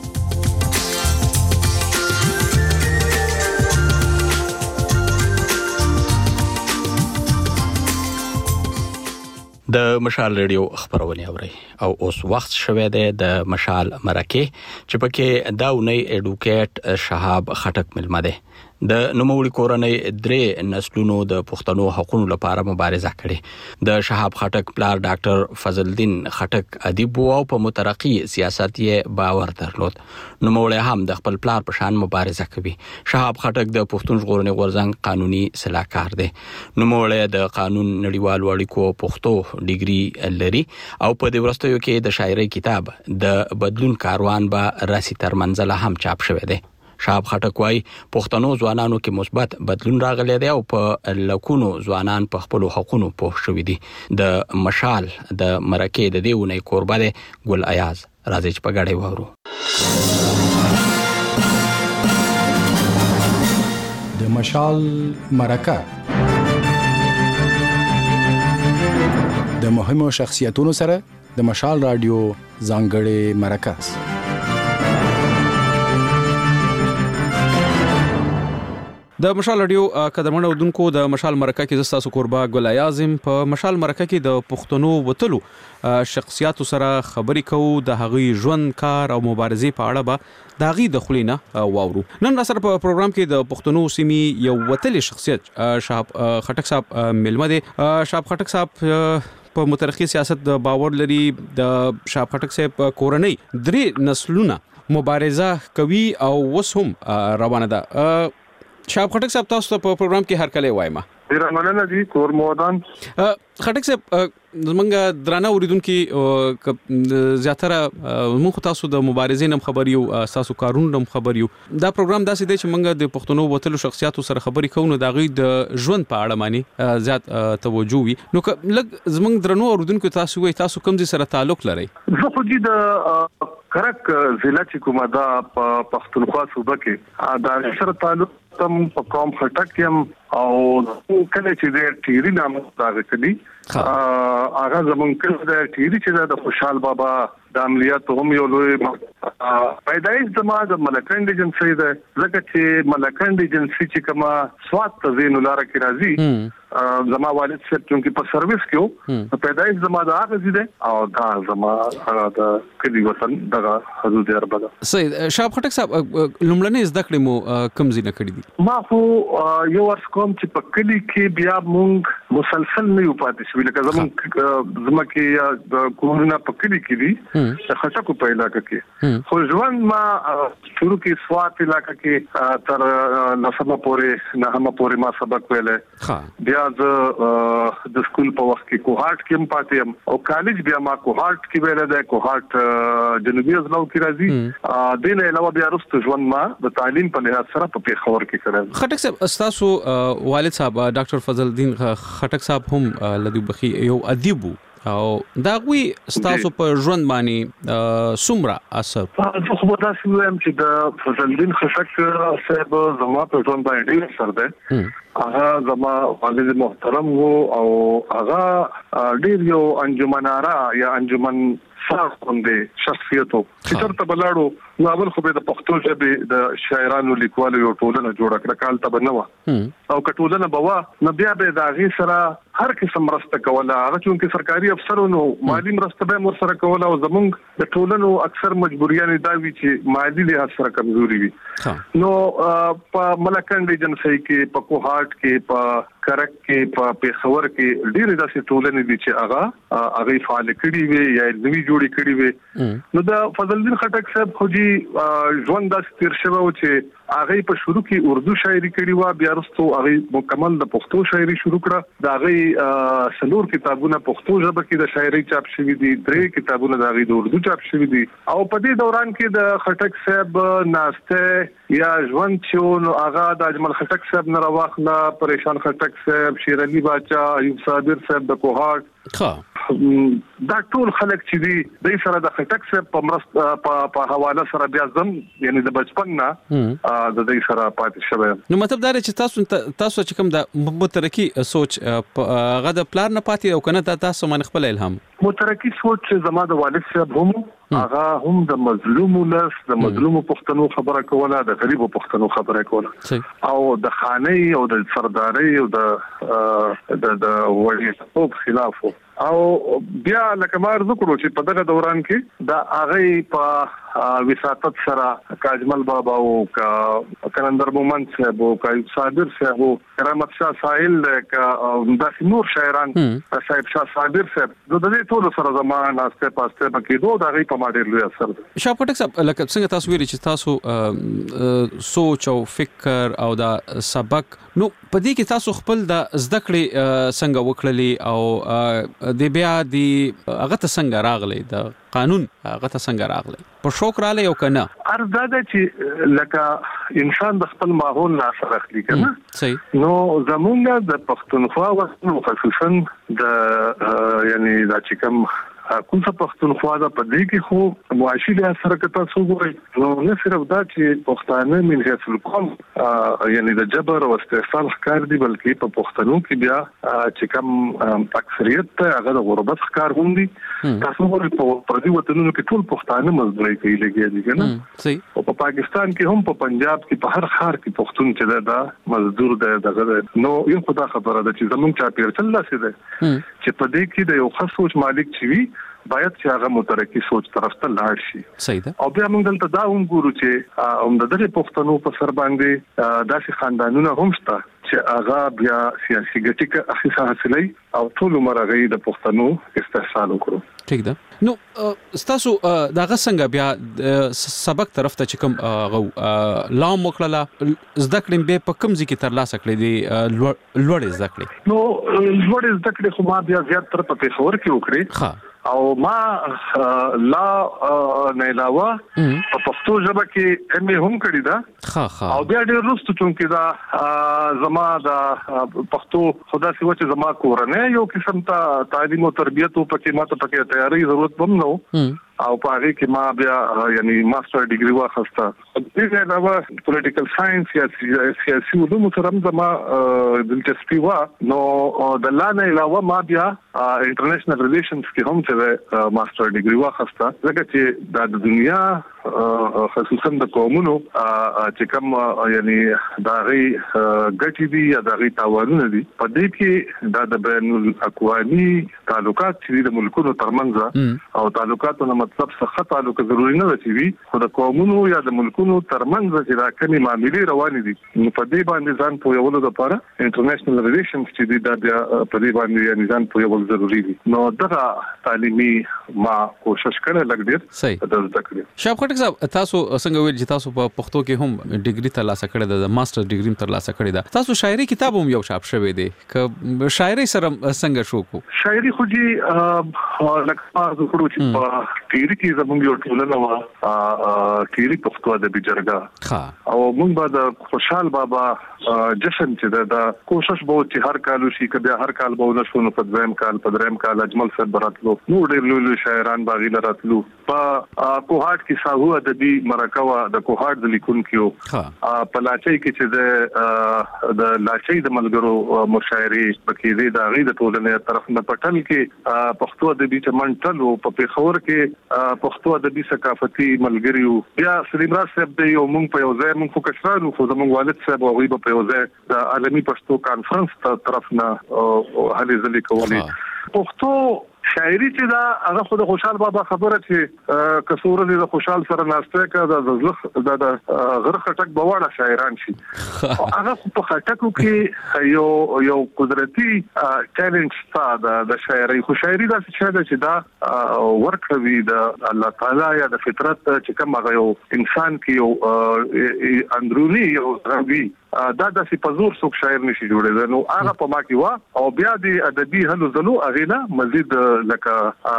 د مشال ریډیو خبرونه اوري او اوس وخت شوه د مشال مرکه چې پکې داونی اډوکیټ شهاب خټک ملمه ده د نوموړي کورنۍ درې نسلونو د پښتنو حقوقو لپاره مبارزه کړې د شهاب خټک پلار ډاکټر فضل الدین خټک ادیب او په مترقي سیاست یې باور درلود نوموړي هم د خپل پلار په شان مبارزه کوي شهاب خټک د پښتون ژغورنې غورځنګ قانوني سلاکار دی نوموړي د قانون نړیوالو اړیکو پښتو ډیګري لري او په دې ورستیو کې د شاعرۍ کتاب د بدلون کاروان به راسي تر منزله هم چاپ شوی دی شهاب خټک وايي پښتنو ځوانانو کې مثبت بدلون راغلی دی او په لکونو ځوانان په خپل حقوقو پوه شوي دي د مشال د مرکه د دیونې قربه ده ګل ایاز راځي چې په غاړې وورو د مشال مرکه د مهمو شخصیتونو سره د مشال رادیو ځانګړې مرکه د مشال رادیو قدرمن اودونکو د مشال مرکه کې زستاسو قربا ګل ایازم په مشال مرکه کې د پښتنو وتلو شخصیاتو سره خبرې کوو د هغوی ژوند کار او مبارزې په اړه به د هغوی د خلینا واورو نن سره په پروګرام کې د پښتنو سیمې یو وتلې شخصیت شهاب خټک صاحب ملمه دی شهاب خټک صاحب په مترقي سیاست د باور لري د شاه خټک صاحب کورنۍ 3 نسلونه مبارزه کوي او وس هم روانه ده. شاه خټک صاحب تاسو په پروګرام کې هر کله وایم ډیر مننه دي کور مودان. خټک صاحب زمونږ درانه اوریدونکو زیاتره موږ تاسو د مبارزې نم خبر یو تاسو کارون نم خبر یو دا پروګرام داسې دی چې موږ د پښتنو وتلو شخصیاتو سره خبرې کوو نو دا غي د ژوند په اړه معنی زیات توجه وي نو لږ زمونږ درنو اوریدونکو تاسو وي تاسو کوم ځای سره تعلق لرئ؟ زه خو دې د کرک ضلع چې کومه دا پښتونخوا صوبه کې دا سره تعلق تم په قوم خټک يم او کله چې د ټيري نام راغلی هغه زمونږ کله د ټيري چې د خوشحال بابا د عملیات هم یو لوی پیدایش زما د ملکند ایجنسی ده ځکه چې ملکند ایجنسی چې کما سواد تزین لاره کې راځي زما والد صاحب چې په سرویس کې پیدایش زما د هغه زیده او دا زما د کلی وطن دغه حدود اربده. سید شاه خټک صاحب لومړنۍ زده کړې مو کوم ځای نه کړې دي؟ ما خو یو ورځ کوم چې په کلی کې بیا مونږ مسلسل نه یو پاتې شو لکه زموږ کې د کورونا په کلی کې دي د خټکو په علاقې کې خو ژوند ما شروع کې سوات علاقې کې تر نسبه پورې نه پورې ما سبق ویلې بیا د سکول په وخت کې کوهارت کې پاتې ام او کالج بیا ما کوهارت کې ویلې ده کوهارت جنوبي ازلاو کې راځي دین علاوه بیا رسته ژوند ما د تعلیم په لحاظ سره په پیښور کې کړم. خټک صاحب تاسو والد صاحب ډاکټر فضل الدین خټک صاحب هم لدی بخي یو ادیب او دا غوي تاسو په ژوند باندې سمرا اثر خو به تاسو هم چې د فضل الدین خټک صاحب زما په ژوند باندې ډیر اثر ده. هغه زما والد محترم وو او هغه ډیر یو انجمناره یا انجمن صاحب باندې شخصیت وو چې ترته بلاړو نو اول خو به د پښتو ژبې د شاعرانو لیکوالو یو ټولنه جوړه کړه کال ته بنوا او کټولنه بوا نو بیا به دا غي سره هر قسم مرسته کوله هغه چې سرکاري افسرونو مالی مرسته به مر سره کوله او زمونږ د ټولنو اکثر مجبوریان دا وی چې مالی له سره کمزوري وي نو په ملکند ایجنسی کې په کوهارت کې په کرک کې په پیښور کې ډېر داسې ټولنې دي چې هغه فعال کړي وي یا نوی جوړې کړي وي نو د فضل الدین خټک صاحب خو ژوند داسې تیر شوی و چې هغه په شروع کې اردو شاعري کړې و بیا وروسته هغه مکمل د پښتو شاعري شروع کړه دا هغه سلور کتابونه پښتو ژبه کې د شاعري چاپ شوي دي 3 کتابونه د هغه د اردو چاپ شوي دي او په دې دوران کې د خټک صاحب ناشته یا ژوند چې نو هغه د اجمل خټک صاحب نه راوخله پریشان خټک صاحب شیر علي باچا ایوب صابر صاحب د کوهارت دا ټول خلک چې دي د سره د خټک صاحب په مرسته په حواله سره بیا زم یعنی د بچپن نه د دې سره پاتې شوی. نو مطلب دا چې تاسو چې کوم د مترقي سوچ هغه د پلان نه پاتې او کنه تاسو من خپل الهام مترقي سوچ زما د والد صاحب هم هغه هم د مظلوم ولس د مظلوم پښتنو خبره کوله د غریب پښتنو خبره کوله او د خاني او د سرداري او د وړي په خلاف او بیا لکه ما عرض کړو چې په دغه دوران کې د هغه په وساتت سره کاجمل بابا او کلندر مومن صاحب او ایوب صابر صاحب او کرامت شاه ساحل کا د نور شاعران صاحب شاه صابر صاحب د دې ټول سره زمانه ناسته پاسته بکې دوه دغه په ماډل لوي اثر شاه خټک صاحب لکه څنګه تاسو ویلي چې تاسو سوچ او فکر او دا سبق نو په دې کې تاسو خپل د زده کړې څنګه وکړلې او د بیا دی هغه ته څنګه راغلی د قانون هغه ته څنګه راغلی په شوق رااله یو کنه ارزاده چې لکه انسان د خپل ماحول نه سره اخلي کنه صحیح نو زمونږ د پښتونخوا وختو خصوصا د یعنی د چکم کومه پښتونخوا د پدې کې خو معاشي له سره کته څو ګوري نو نه صرف دا چې پښتانه من هیڅ القوم یعنی د جبر او استحصال ښکار دي بلکې په پښتنو کې بیا چې کوم اکثریت ته هغه د غربت ښکار غوندي تاسو ګورئ په پردي وطنونو کې ټول پښتانه مزدوري کوي لګي دي کنه صحیح او په پاکستان کې هم په پنجاب کې په هر ښار کې پښتون چې دا مزدور دی دغه نو یو خدا خبره ده چې زمونږ چا پیر چل لاسه ده چې په دې کې د یو خاص سوچ مالک چوي باید چې هغه مترقي سوچ طرف ته لاړ شي صحیح ده او بیا موږ دلته دا هم ګورو چې د دغه پښتنو په سر باندې داسې خاندانونه هم شته چې هغه بیا سیاسي ګټه اخیسته حاصلې او ټول مرغې د پښتنو استحصال وکړو. ٹھیک ده. نو ستاسو دغه څنګه بیا سبق طرف ته چې کوم لا مخړه زده کړم به په کوم ځکه تر لاسه کړې دي لوړ زده کړې؟ نو لوړ زده کړې خو ما بیا زیات تر په پېښور کې وکړې او ما لا نه علاوه په پښتو ژبه کې ام هم کړی دا او بیا ډېر وروسته چې دا زما د پښتو خدا سي وچه زما کورنۍ یو قسم ته تعلیم او تربیت او پکې ماته پکې تیاری ضرورت هم نو او په هغه کې ما بیا یعنی ماستر ډیګري واخسته. دغه علاوه پولیټیکل ساينس یا سیاسي علوم سره زما دلچسپي و. نو د لاندې علاوه ما بیا انټرنیشنل ریلیشنز کې هم چې ماستر ډیګري واخسته ځکه چې د دنیا خصوصا د قومونو چې کوم یعنی دا غي ګټي دي یا دا غي تاوانونه دي په دې کې د بین الاقوامي تعلقات چې د ملکونو ترمنځ او تعلقاتونو مطلب څه تعلق ضروري نه وي خو د قومونو یا د ملکونو ترمنځ چې دا کومې معاملې روانې دي نو په دې باندې ځان پوهولو لپاره انټرنیشنل ریلیشنز چې دي دا په دې باندې یعنی ځان پوهول ضروري دي. نو دا تعلیمي ما کوشش کړې لګ ډیر د زده کړې. شاب خټک صاحب تاسو څنګه ویل چې تاسو په پښتو کې هم ډیګري ترلاسه کړې ده ماستر ډیګري ترلاسه کړې ده تاسو شاعري کتاب هم یو چاپ شوی دی ک شاعري سره څنګه شو کو؟ شاعري خو جی لکه تاسو کړو چې په تیری کې زموږ یو ټولنه وا تیری پښتو ادبي جرګه او موږ به د خوشحال بابا جشن چې دا کوشش به چې هر کال شي کبه هر کال به ونشو نو په دویم کال په دریم کال اجمل صاحب براتلو نو ډېر لوی شاعران باغی لراتلو په کوهاټ کې ساهو ادبي مرکه د کوهاټ د لیکونکو په لاچي کې چې د لاچي د ملګرو مشاعري پکې دي د غي د ټولنې طرف نه پټل کې پښتو ادبي چمنټل او په پیښور کې پښتو ادبي ثقافتي ملګریو بیا سلیم راز صاحب دی او موږ په یو ځای موږ خو کشرانو خو زموږ والد صاحب او غي په یو ځای د عالمي پښتو کانفرنس طرف نه هلي ځلې کولې پښتو شاعري چې دا هغه خو د خوشحال بابا خبره چې کسوره د خوشحال سره ناشته کړه د غر خټک بواړه شاعران شي او هغه په خټکو کې یو قدرتي ټالنت ستا د شاعري خو شاعري دا چې دا ورکوي د الله تعالی یا د فطرت چې کوم هغه یو انسان کې یو اندرونی یو غوي دا د سپزور څوک شاعر نشي جوړېدل نو هغه په ما کې وا او بیا د ادبي هلو زلو اغینا مزید لکه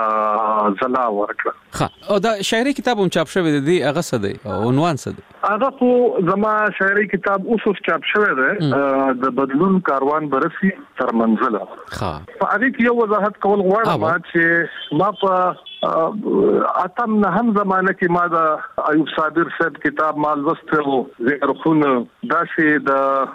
زلا ورکړه. او دا شاعري کتاب هم چاپ شوی دی هغه څه دی عنوان څه دی؟ هغه خو زما شاعري کتاب اوس چاپ شوی دی د بدلون کاروان برسي تر منزله. په هغه کې یو وضاحت کول غواړم چې ما په اتم نه هم زمانه کې ما د ایوب صابر صاحب کتاب مال وسته ذکر خون دا چې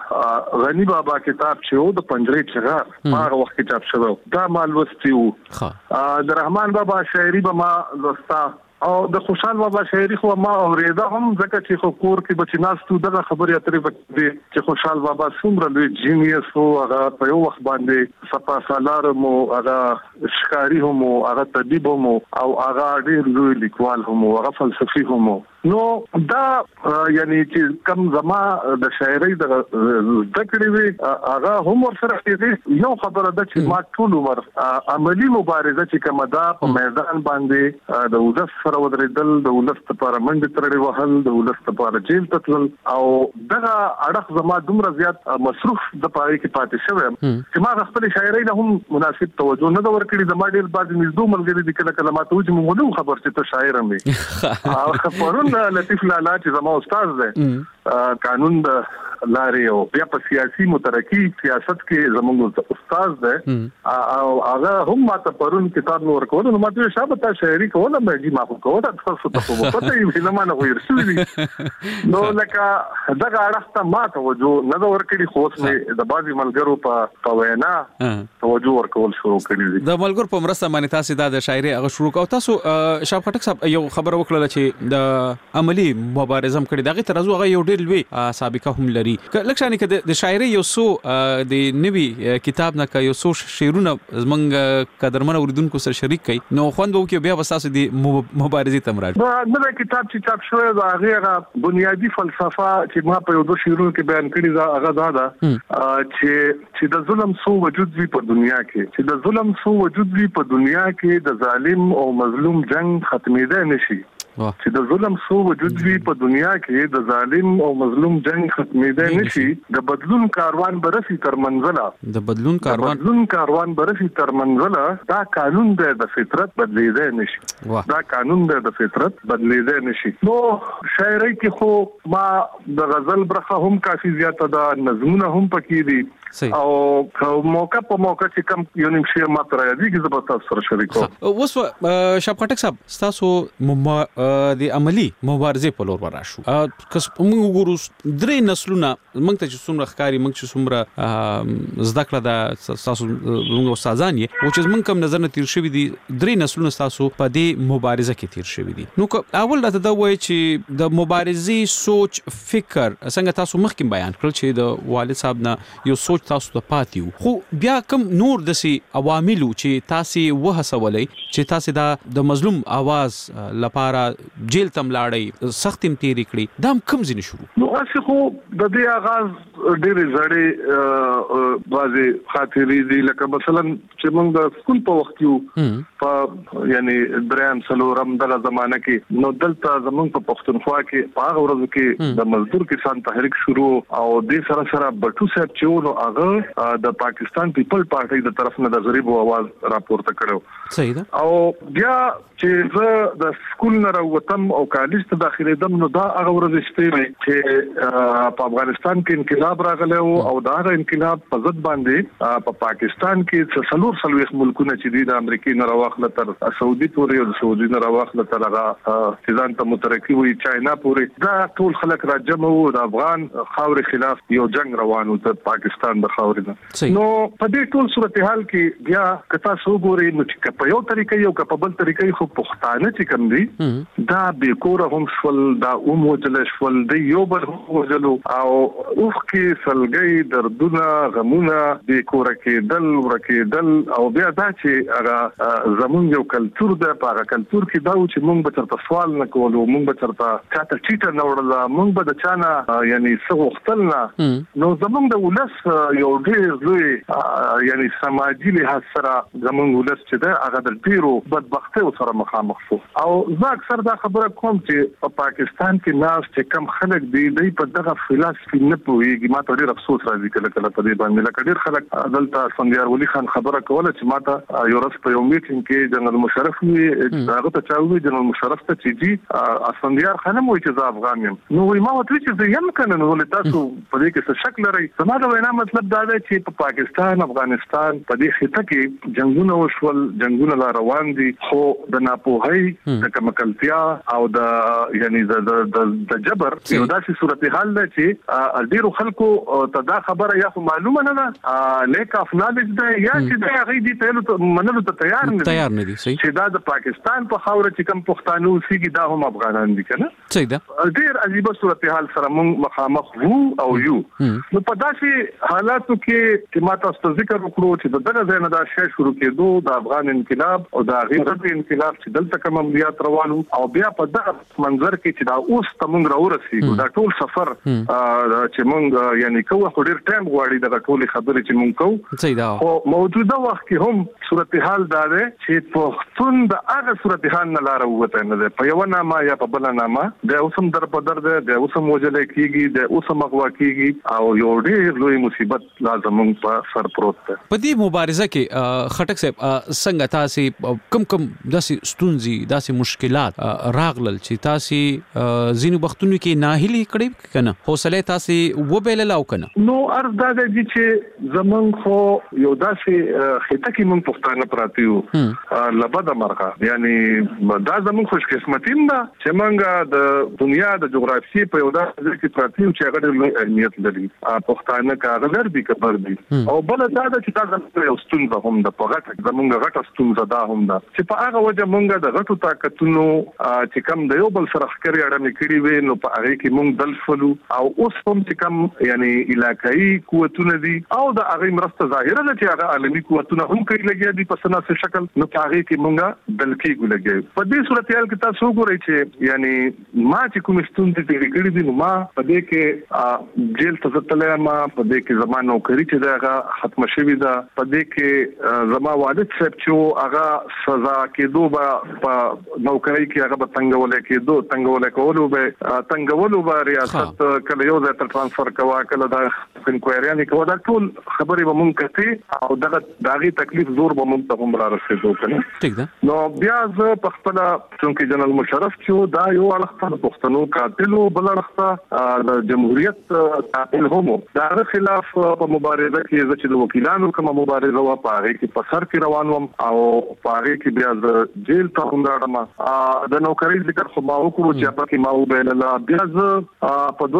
د غنی بابا کتاب چې و د پنجرې چغار هغه وخت چاپ شوی دا مال وسته د رحمان بابا شاعري به ما لستا او د خوشحال بابا شاعري خو ما اوریدا هم ځکه چې خو کور کې بچیناستو دغه خبرې اترې وکړي چې خوشحال بابا څومره لوی جینیس وو هغه په یو وخت باندې صفا سالار مو هغه شکاری هم هغه طبيب هم او هغه ډېر لوی لیکوال هم هغه فلسفي هم نو دا یعنی چې کم زما د شاعري د ذکرې وی هغه هم ورسره کېږي یو خبره ده چې ما ټول عمر عملی مبارزه چې کومه ده په میدان باندې د ولس سره ودرېدل د ولس لپاره منډه ترړې وهل د ولس لپاره جیل ته تلل او دغه اړخ زما دومره زیات مصروف د پاره کې پاتې شوم چې ما خپل شاعري له هم مناسب توجه نه ورکړي زما ډېر بعد نږدې ملګری د کله کلمات او چې موږ نو خبر چې ته شاعر مې او خبرونه لطیف لالا چې زما استاد دی قانون د لارې او بیا په سیاسي مترقي سیاست کې زموږ استاد دی او هغه هم ماته پرون کتاب نور کول نو ماته شابه تا شاعري کوله مې ما خو کوله تاسو ته په پته یې نه ما نه ویرسوي نو لکه دغه اړخته ما توجه نه ورکړي خو مې د بازي ملګرو په وینا توجه ورکول شروع کړی دي د ملګرو په مرسته باندې تاسو د شاعري هغه شروع کاوه تاسو شاب خټک صاحب یو خبر وکړه چې د عملی مبارزه کړې دغه ترازو هغه یو ډېر ډېر لوی سابقه هم لري. لکه څنګه د شاعري یو څو د نوي کتاب نه یو څو شعرونه زمونږ قدرمن اوریدونکو سره شریک کړي نو خوند وکي بیا وساسو د مبارزې تمراج. دا کتاب چې چاپ شوی دا هغه بنیادی فلسفه چې ما په یو دوه شعرونو کې بیان کړی دا هغه دا چې د ظلم سو وجود وی په دنیا کې چې د ظلم سو وجود وی په دنیا کې د ظالم او مظلوم جنگ ختمېده نشي. چې د ظلم سو وجود وی په دنیا کې د ظالم او مظلوم جنگ ختمېده نشي. د بدلون کاروان برسي تر منزله د بدلون کاروان برسي تر منزله دا قانون دی د فطرت بدلیدای نشي. دا قانون دی د فطرت بدلیدای نشي. نو شاعري کې خو ما د غزل برخه هم کافي زیاته ده, نظمونه هم پکې دي او موقع په موقع چې کوم یو نیم شی ما تر یادې کې زبر تاسو سره شریکوم. اوس شاب خټک صاحب تاسو د عملی مبارزې په لور وراشو. موږ وګورو درې نسلونه موږ ته چې څومره ښکاری موږ چې څومره زده کړه ده تاسو موږ استادان یې او چې موږ کوم نظر نه تیر شوی دي درې نسلونه تاسو په دې مبارزه کې تیر شوی دي. نو اول راته دا وایي چې د مبارزې سوچ فکر څنګه تاسو مخکې بیان کړل چې د والد صاحب نه یو سوچ تاسو ته پاتیو خو بیا کوم نور دسي عوامل چې تاسو وهڅولې چې تاسو د مظلوم आवाज لپاره جیل تم لاړی سخت تیری کړی دا کوم ځین شروع نو اسی خو د دې آغاز ډېر زړې بازي خاطرې دي لکه مثلا چې موږ د سکول په وخت یو په یعنی دریم سلورم دغه زمانہ کې نو دلته زموږ په پښتونخوا کې په هغه ورځ کې د مزدور کسان تحریک شروع او د سره بټو صاحب چې نو هغه د پاکستان پیپل پارټي د طرف نه د غریبو आवाज راپورته کړو. صحیح ده. او بیا چې زه د سکول نه راوتم او کالج ته داخليدم نو دا هغه ورځ شته چې په افغانستان کې انقلاب راغلی او دا انقلاب په ضد باندې په پاکستان کې څلور ملکونه چې دي د امریکای نه راوخله تر سعودي پورې او د سعودي نه راوخله تر هغه ځان ته مترقي وي چاینا پورې دا ټول خلک راجمع وو د افغان خاور خلاف یو جنگ روان و تر پاکستان د خاورې نه. نو په دې ټول صورتحال کې بیا کتا سو ګوري نو چې په یو طریقې یو په بل طریقې خو پښتانه چې کوم دي دا به کور هم شول دا وموجل شول د یو بل وجلو او اوخ کې سلګي دردونه غمونه د کور کې دل ورکه دل او بیا دا چې هغه زمون یو کلچر د هغه کلچر کې دا چې مونږ به تر سوال نه کولو مونږ به تر چاته چیټه نه وړل مونږ به د چانه یعنی څه وختلنا نو زمون د ولس یو ډېر لوی یعنی سماجی له سره زمون ولس چې دا هغه د پیرو بدبختی سره مخامخ شو او زه اکثر دا خبره کوم چې په پاکستان کې ناس چې کم خلک دی په دغه فلسفي نه پوهیږي ما ته ډېر افسوس راځي کله په دې باندې لکه ډېر خلک دلته سندیار ولی خان خبره کوله چې ما ته یو ورځ په یو میټینګ کې جنرال مشرف هغه ته چاوي جنرال مشرف ته چې جی سندیار خانم وایي چې زه افغان یم نو ما ورته چې زه یم کنه نو تاسو په دې کې څه شک لرئ زما د وینا مطلب دا دی چې په پاکستان افغانستان په دې خطه کې جنگونه وشول جنگونه لا روان دي خو د ناپوهۍ د کمکلتیا او د یعنی د جبر یو داسې صورتحال ده چې ډیرو خلکو ته دا خبره یا خو معلومه نه ده لیک اف نالج ده یا چې دا غي دي ته منلو ته تیار نه دي چې دا د پاکستان په خاور چې کم پښتانه اوسېږي دا هم افغانان دي کنه صحیح ده ډیر عجیب صورتحال سره موږ مخامخ وو او یو نو په داسې حالاتو کې چې ما تاسو ذکر وکړو چې دغه ځای نه دا شی شروع کېدو د افغان انقلاب او د غیرت انقلاب چې دلته کوم عملیات روانو او بیا په دغه منظر کې چې دا اوس تمنګ راورسېږو دا ټول سفر چې موږ یعنی کوه خو ډیر ټایم غواړي دغه ټول خبرې چې موږ کوو صحیح ده او موجوده وخت کې هم صورتحال دا ده چې پښتون د هغه صورتحال نه لار وته نه ده په یو نامه یا په بل نامه د اوسم در په در ده د اوسم وجل کېږي د اوسم مغوا کېږي او یو ډیر لوی مصیبت لازم په سر پروت ده. په دې مبارزه کې خټک صاحب څنګه تاسو کم داسې ستونزې داسې مشکلات راغلل چې تاسو زینو بختونو کې ناهیلي کړی کنه حوصله تاسو وبېل لاو کنه نو اردا د چې زمون خو یو داسې خطه کې مون پښتانه پراته یو لبد مرغه یعنی دا زموږ خوش قسمتیم ده چې موږ د دنیا د جغرافیې په یو داسې کې پراته چې هغه د اهمیت لري پښتانه کاغذر دي کبر دي او بل دا چې تاسو یو ستونزه هم د پغټ زموږ غټه ستونزه دا هم ده چې په هغه وجه موږ د غټو طاقتونو چې کم د یو بل سره ښکری اړه نکړي وي نو په هغه کې موږ دل فلو او اوس هم چې کم یعنی علاقائی قوتونه دي او د هغه مرسته ظاهره ده چې هغه عالمي قوتونه هم کوي لګي دي په سنا څه شکل نو په هغه کې موږ دل کې ګلګي په دې صورتحال کې تاسو وګورئ چې یعنی ما چې کوم ستونزې تیرې کړې دي نو ما په دې کې جیل ته ځتلې ما په دې کې زمانو کړی چې دا ختم شوی دا په دې کې زما والد صاحب چې هغه سزا کېدو په نوکری کې هغه تنګول کېدو تنګولو به ریاست کله یو ځای ته ترانسفر کوا کله دا انکوایریانه کوا دا ټول خبرې به مونږ کوي او دغه تکلیف زور به مونږ ته هم را رسیدو کنه ٹھیک ده نو بیا زه په خپل څنګه جنرال مشرف چې دا یو اړخ پښتنو قاتلو بل اړخ د جمهوریت قاتل هم دا خلاف په مبارزه کې چې د وکیلانو کوم مبارزه وا پاره کې په سر کې روان وم او پاره کې بیا د جیل ته هم راځم د نوکری ذکر خو ما وکړو چې په کې ما وبیل الله بیا زه په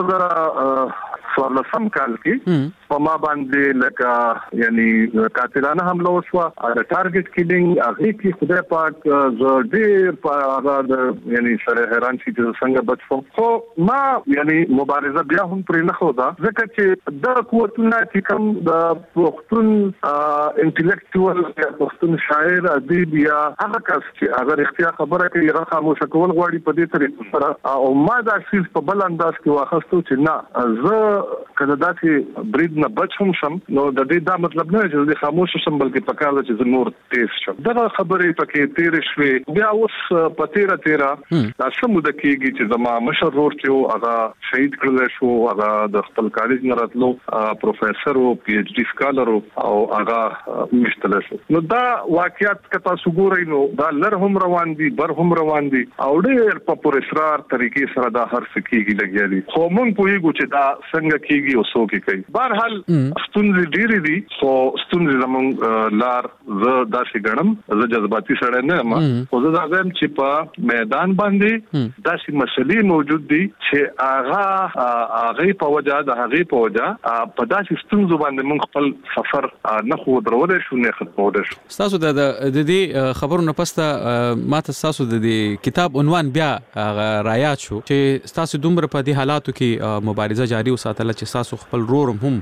2014 کال کې په ما باندې لکه یعنی قاتلانه حمله وشوه د ټارګټ کیلینګ هغه کې خدای پاک زه ډېر په هغه یعنی سره حیران شي چې څنګه بچو خو ما یعنی مبارزه بیا هم پرې نه خو دا ځکه چې د قوتونه چې کوم د پښتون انټلیکچوال پښتون شاعر ادیب یا هغه کس چې هغه اختیار خبره کوي هغه خاموش کول غواړي په دې طریقه سره او ما دا شیز په بل انداز کې واخستو چې نه زه کله داسې برید نه بچم شم نو د دې دا مطلب نه چې زه خاموش شم بلکې پکار ده چې زه نور تیز شم دا خبرې پکې تیر شوي بیا اوس په تیرا دا سمو د کېږي چې زما مشر ورور چې هغه شهید کړل شو هغه د خپل کالج نه راتلو پروفیسور او پی ایچ ډي سکالر او هغه مشتل شو نو دا واقعیت کته سګورې نو دا لر هم روان دي بر هم روان دي او ډېر په پر اصرار طریقې سره دا هر څه کېږي لګیا دي خو مونږ پوهیږو چې دا څنګه کېږي او څو کې کوي بهرحال ستونزې ډېرې دي خو ستونزې زموږ لار زه داسې ګڼم زه جذباتي سړی نه یم خو زه دا وایم چې په میدان باندې داسې مسلې موجود دي چې هغه په وجه د هغې په وجه په داسې ستونزو باندې موږ خپل سفر نه خو درولای شو نه ختمولای شو تاسو د دې خبرو نه پسته ماته تاسو د کتاب عنوان بیا رایات شو چې تاسو دومره په دې حالاتو کې مبارزه جاری وساتله چې تاسو خپل رورم هم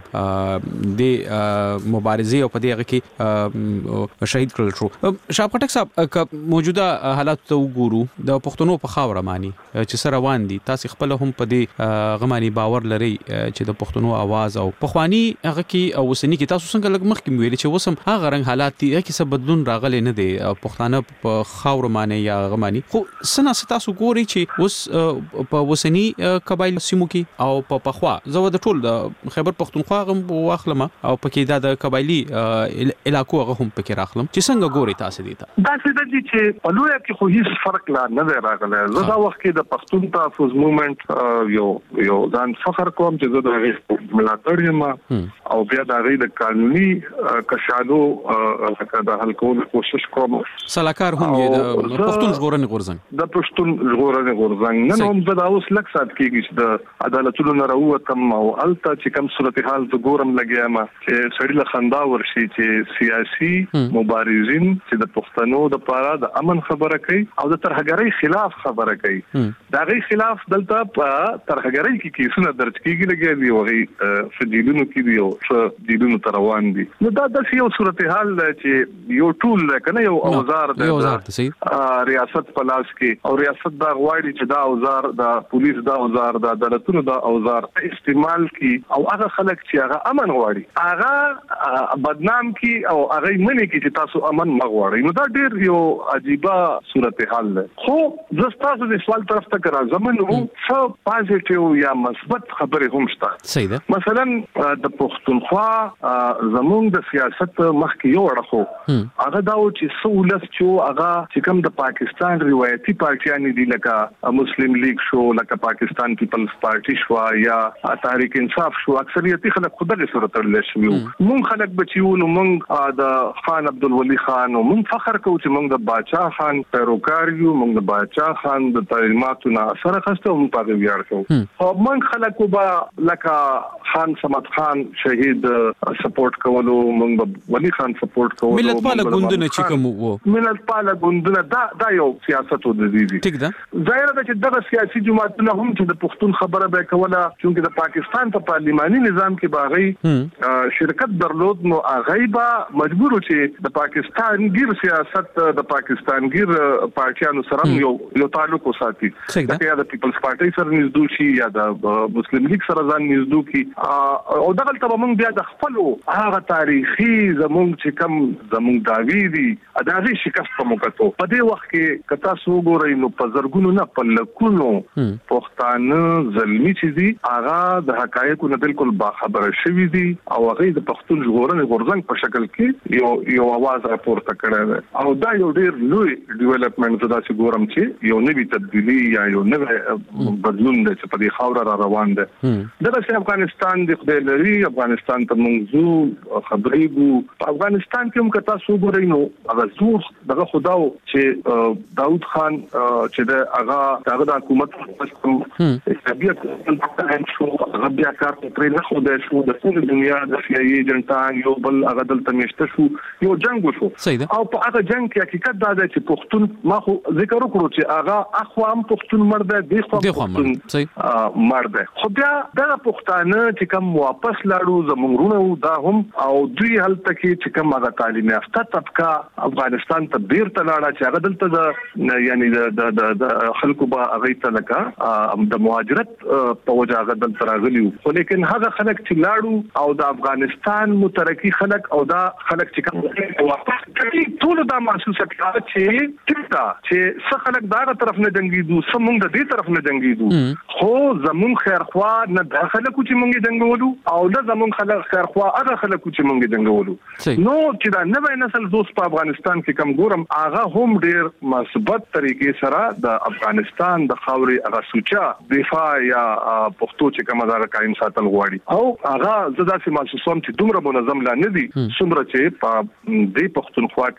د مبارزه او په دې هغه کې شهید کړل شو شاه پټک صاحب موجوده حالات ته وګورو د پښتنو په خاور مانی چې سره روان دي تاسو خپل هم په دې غمانی باور لري چې د پښتنو आवाज او پخوانی هغه کې او وسنی کې تاسو څنګه لګ مخ کې ویل چې وسم هغه رنګ حالات دي چې څه بدلون راغلي نه دي پښتانه په خاور مانی یا غمانی خو سنا تاسو ګوري چې اوس په وسنی قبایل سیمو کې او په پخوا زو د ټول د خیبر پختونخوا غم واخلم او پکې د قبایلی علاقو هغه هم پکې راخلم چې څنګه ګوري تاسو دي دا چې په لوی کې خو هیڅ فرق لا نه راغلی زه دا وخت کې د پښتون تحفظ موومېنټ یو ځان فخر کوم چې زه د هغې ملاتړ یم او بیا د هغې د قانوني کشالو د حل کولو کوشش کوم سلاکار هم یې د پښتون ژغورنې غورځنګ د پښتون ژغورنې غورځنګ نن هم زه دا اوس لږ ساعت کېږي چې د عدالتونو نه راووتم او هلته چې کوم صورتحال زه ګورم لګیا یم چې سړي له خندا ورشي چې سیاسي مبارزین چې د پښتنو د پاره د امن خبره کوي او د ترهګرۍ خلاف خبره کوي دا غي خلاف دلته په ترهګرۍ کې کیسونه درج کیږي لګي دی وغي فدیلونو کې دی او فدیلونو تروان دي نو دا د یو صورتحال چې یو ټول کنه یو اوزار د ریاست پلاس کې او ریاست دا غواړي چې دا اوزار د پولیس دا اوزار د عدالتونو دا اوزار استعمال کی او هغه خلک چې هغه امن غواړي هغه بدنام کی او هغه منی کی چې تاسو امن مغواړئ نو دا ډیر یو عجیبه صورتحال ده خو زستاسو د سوال طرف ته راځم نو څه پازیټیو یا مثبت خبره هم شته صحیح ده مثلا د پښتونخوا زموږ د سیاست مخکې یو اړخو هغه دا و چې سولس چې هغه چې کوم د پاکستان روایتي پارټیان دي لکه مسلم لیگ شو لکه پاکستان پیپلز پارټي شو یا تحریک انصاف شو اکثریتي خلک خلک خدای سره تړل شي مونږ خلک بچیو نو مونږ د خان عبد الولي خان او مونږ فخر کوو چې مونږ د باچا خان پیروکار یو مونږ د باچا خان د تعلیماتو نه سره خسته مونږ په ویاړ کوو او مونږ خلک به لکه خان صمد خان شهید سپورټ کولو مونږ ولی خان سپورټ کولو ملت پاله ګوندونه چې کوم وو ملت پاله ګوندونه دا یو سیاست و د دې ټیک ده ظاهر ده چې دغه سیاسي جماعتونه هم چې د پښتون خبره به کوله چې د پاکستان په پارلماني نظام کې باغی شرکت درلود نو هغه به مجبور چې د پاکستان ګیر سیاست د پاکستان ګیر پارټیانو سره یو تعلق وساتي چې د پیپلز پارټي سره نږدې شي یا د مسلم لیگ سره ځان نږدې کی او دغه ته موږ بیا د خپل هغه تاریخي زموږ چې کوم زموږ داوی دي اداري شکست په موکتو په دې وخت کې کتا سو ګورې نو په زرګونو نه په لکونو پښتانه زلمی چې دي هغه د حقایقو نه بالکل باخبره شوي دي او هغه د پښتون ژغورنې غورځنګ په شکل کې یو आवाज راپورته کړی او دا یو ډیر لوی ډیولپمنٹ زدا چې ګورم چې یو نوې تبدیلی یا یو نوې بدلون د چې په دې خاور را روان ده دغه چې افغانستان د خدای لري افغانستان ته موضوع خبرې بو افغانستان کې هم کتا سو ګورې نو هغه زور دغه خداو چې داود خان چې دغه د حکومت بیا شو هغه بیا کار پرې نه خو د شو د ټول دنیا د سیاسي ایجنټان یو بل هغه دلته مشته شو یو جنگ وشو او په هغه جنگ کې حقیقت دا ده چې پښتون ما خو ذکر وکړو چې هغه اخوام پښتون مرد دی خو پښتون مرد خو بیا دا پښتانه چې کوم واپس لاړو زمونږونه دا هم او دوی هلته کې چې کوم هغه تعلیم یافته طبقه افغانستان ته بیرته لاړه چې هغه دلته د یعنی د خلکو به هغه ته لکه د مهاجرت په وجه هغه دلته راغلي خو لیکن هغه خلک چې لاړو او د افغانستان مترقي خلک او دا خلک چې کوم واپس ټول دا محسوسه کړه چې ټیکا چې څه خلک داغه طرف نه جنگیدو سمون د دې طرف نه جنگیدو خو زمون خیرخوا نه داخله کو چې مونږ جنگولو او نه زمون خلک خیرخوا هغه خلک چې مونږ جنگولو نو چې دا نوې نسل دوست په افغانستان کې کم ګورم هغه هم ډیر مثبت طریقې سره د افغانستان د خاورې هغه سوچا دفاع یا پښتو چې کومه دا قائم ساتل غواړي او هغه زدا چې محسوسوم چې دومره منظم لا نه دي څومره چې په دې پښتونخوا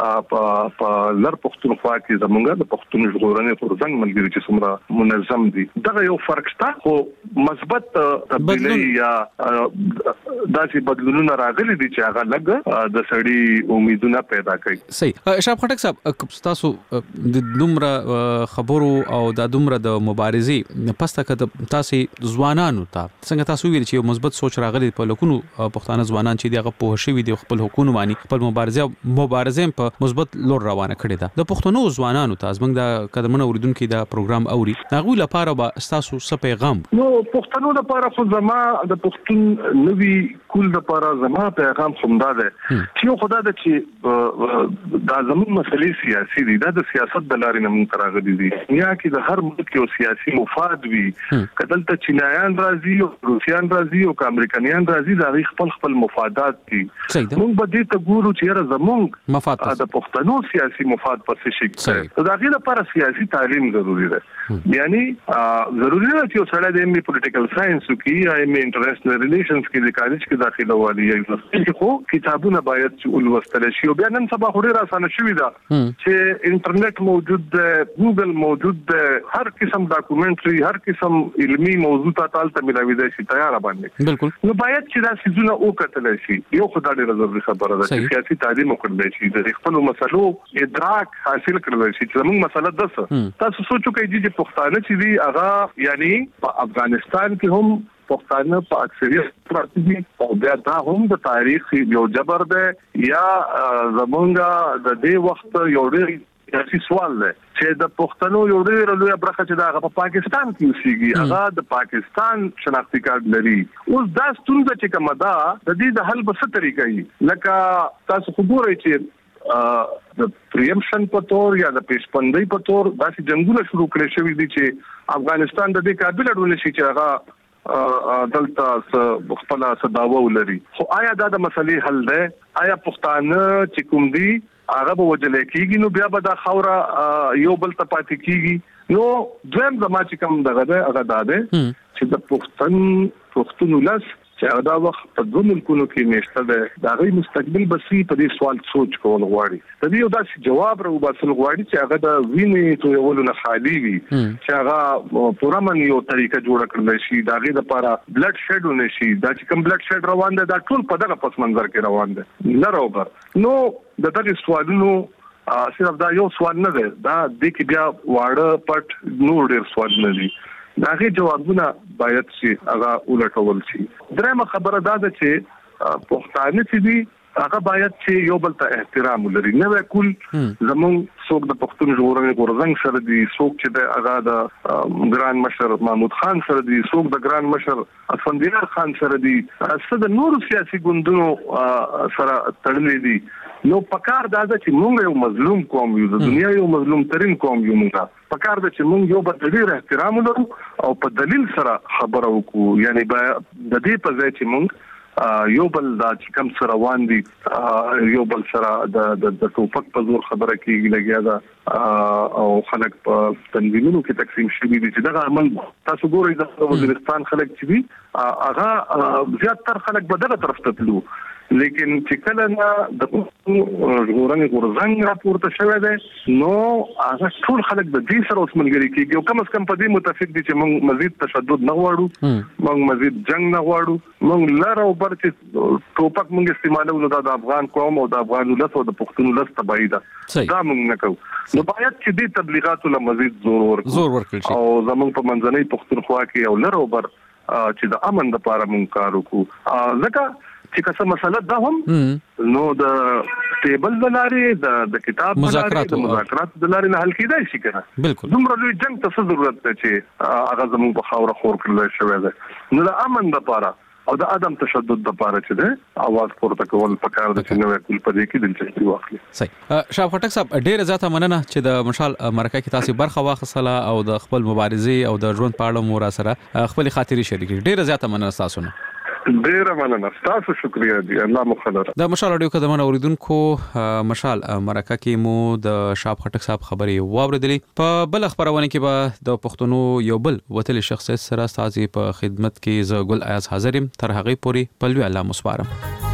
کې په لر پښتونخوا کې زمونږ د پښتون ژغورنې غورځنګ ملګری چې څومره منظم دي دغه یو فرق شته خو مثبت تبدیلی یا داسې بدلونونه راغلي دي چې هغه لږ د سړي امیدونه پیدا کوي صحیح شاب خټک صاحب تاسو د دومره خبرو او د دومره د مبارزې پسته کده تاسو ځوانانو ته څنګه تاسو ویل چې یو مثبت سوچ راغلی په لکونو پښتانه ځوانان چې دغه په شوی دی خپل حکومت باندې خپل مبارزه په مثبت لور روانه کړې ده د پښتنو ځوانانو ته زمنګ د قدمونو اوریدونکو دا پروګرام اوري هغه لپاره به تاسو څه پیغام نو پښتنو لپاره خو زما د پښتون نوي کول لپاره زما پیغام همدا ده چې خدا د چې دا زموږ مسلې سیاسي دي دا د سیاست د لارې نه مونږ راغلي دي یا کې د هر ملک یو سیاسي مفاد وي کدلته چینایان راځي او روسیان راځي او امریکایان راځي دا خپل مفادات دي مونږ به دې ته ګورو چې زموږ مفاد د پښتنو سیاسي مفاد پسې شي دا غیر لپاره سیاسي تعلیم ضروری ده یعنی ضروری نه چې سړی د ایم پولیټیکل ساينس کې یا ایم انټرنیشنل ریلیشنز کې د کالج کې داخله والی یا خو کتابونه باید چې ولوستل شي او بیا نن سبا خوري راسانه شوی دا چې انټرنیټ موجود ده ګوګل موجود ده هر قسم ډاکومنټري هر قسم علمی موضوع ته ملاوي دي شي تیار باندې بالکل نو باید چې دا سيزونه او کتل شي یو خدای دې ضروري خبره ده چې سیاسي تعلیم وکړل شي د خپل مسلو ادراک حاصل کړل شي چې موږ مسله ده تاسو سوچو کې چې پښتانه چې دی هغه یعنی په افغانستان کې هم پښتانه په اکثریت پراته دي او بیا دا هم د تاریخ یو جبر ده یا زمونږ د دې وخت یو ډېر سیاسي سوال ده چې د پښتنو یو ډېر لوی برخه چې دا په پاکستان کې اوسېږي هغه د پاکستان شناختی کارت لري اوس دا ستونزه چې کومه ده د دې د حل په څه طریقې لکه تاسو خبرې چې د پریمپشن په تور یا د پیشپندۍ په تور داسې جنگونه شروع کړي شوی دي چې افغانستان د دې قابل ډول شي چې هغه دلته خپل صداوه ولري خو آیا دا د مسلې حل ده آیا پښتانه چې کوم دي هغه به وجل کېږي نو بیا به دا خوره یو بل ته پاتې کېږي نو دویم زما چې کوم دغه ده هغه ده چې د پښتون ولس چې دا وخت په دوه ملکونو کې نشته ده دا غي مستقبل بسي په دې سوال سوچ کول غواړي د دې دا جواب راو باسل غواړي چې هغه د وینې تو یو ولونه خالي وي چې هغه پورامن یو طریقه جوړ کړل شي دا غي د لپاره بلډ شیډ ونشي دا چې کوم بلډ شیډ روان ده دا ټول په دغه پس منظر کې روان ده لروبر نو د دغه سوالونو صرف دا یو سوال نه ده دا د کې بیا واړه پټ نور ډیر سوال نه دي دا غي جوابونه باید شي هغه ولټول شي درېمه خبره دا ده چې پښتانه چې دي هغه باید چې یو بل ته احترام ولري نه وکول زمون څوک د پښتون ژغورنې غورځنګ سره دي څوک چې د هغه د ګران مشر محمود خان سره دي څوک د ګران مشر اسفندیار خان سره دي څه د نورو سیاسي ګوندونو سره تړلې دي نو پکار دا چې موږ یو مظلوم قوم یو د دنیا یو مظلوم ترين قوم یو موږ پکار دا چې موږ یو بل ډیر احترام ولرو او په دلیل سره خبرو وکړو یعنی د دې په ځای چې موږ یو بل دا چې کوم سره روان دي یو بل سره د ټوپک په زور خبره کیږي لګیا دا او خلک په تنظیمونو کې تقسیم شوي دي چې دا عمل تاسو ګورئ د وزیرستان خلک چې دي هغه زیاتره خلک به دغه طرف ته تلو لیکن چې کله نه د ژغورنې غورځنګ راپورته شوی دی نو هغه ټول خلک د دې سره اوس ملګري کېږي او کم از کم په دې متفق دي چې موږ مزید تشدد نه غواړو موږ مزید جنگ نه غواړو موږ لاره او بر چې ټوپک موږ استعمالو د افغان قوم او د افغان ولس او د پښتون ولس تبعی ده دا موږ نه کوو نو باید چې دې تبلیغاتو له مزید زور ورکړي او زموږ په منځنۍ پښتونخوا کې یو لاره او بر چې د امن لپاره موږ کار وکړو ځکه چې څه مسله ده هم نو د ټیبل دلاري د کتاب مذاکرات دلاري نه حل کیدای شي کنه دومره لوی جنگ ته ضرورت ده چې هغه زموږ په خاور خور کړل شوی ده نو د امن لپاره او د عدم تشدد لپاره چې ده اواز پورته کول پکار ده چې نو کول پدې کې دلچسپي واخلي صحیح شاه خټک صاحب ډیر زیاته مننه چې د مشال مرکه کې تاسو برخه واخصله او د خپل مبارزې او د ژوند په اړه مو را سره خپل خاطري شریک ډیر زیاته مننه تاسو نه ډیر مننه تاسو شکریا دی الله مخلر د مشال اډیو کدمن اوریدونکو مشال مرکه کې مو د شاه خټک صاحب خبرې واوریدلې په بل خبرونه کې به د پښتونو یو بل وتل شخصیت سره تاسو په خدمت کې ز ګل ایاز حاضرم تر هغه پوري پلوي الله مسپارم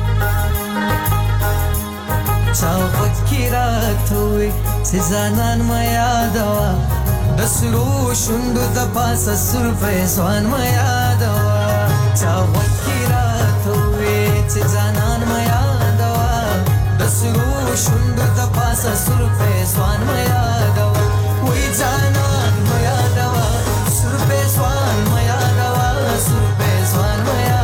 چا فکراتوي سزانان ما یادوا د سرو شوندو د پاسه سر فیضان ما یادوا چا فکراتوي سزانان ما یادوا د سرو شوندو د پاسه سر فیضان ما یادوا وای جانان ما یادوا سر فیضان ما یادوا سر فیضان ما یادوا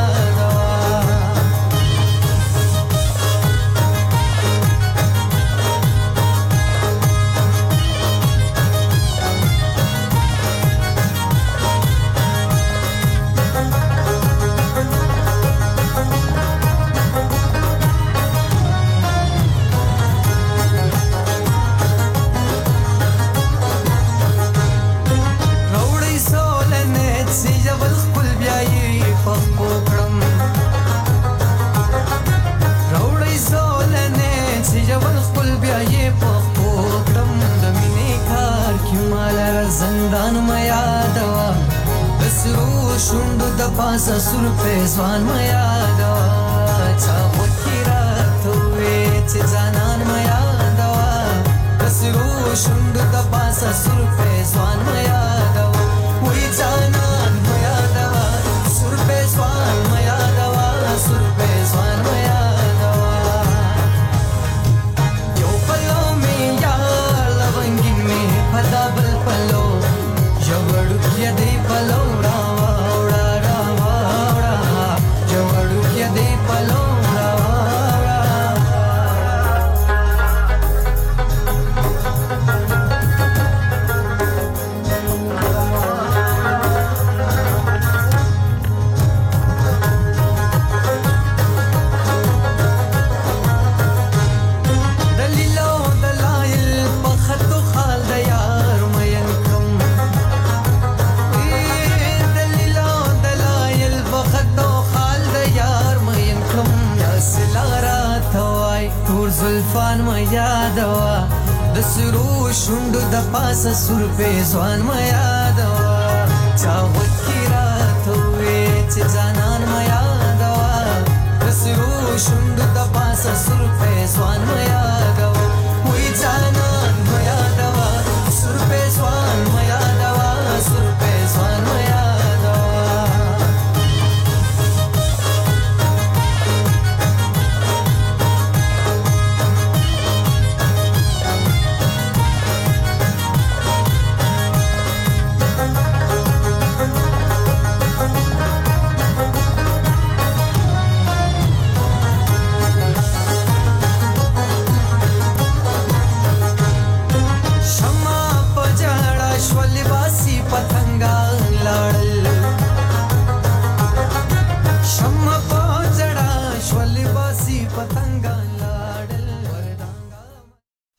زندان ما یادوا بسرو شوندو د پاسه سر فیضان ما یادوا چا فکراتوي چې ځانان ما یادوا بسرو شوندو د پاسه سر فیضان ما یادوا وای ځانان ما یادوا سر فیضان ما یادوا سر فیضان ما یادوا یو پلو می یار لونګین می پدا بل پلو جوړو کې دې پلو راوړا راوړا جوړو کې دې پلو زلفان ما یادوا د سرو شوندو د پاسه سر فیضان ما یادوا چا وکراتوي چې ځانان ما یادوا شوند د پاسه سر په ځوان میا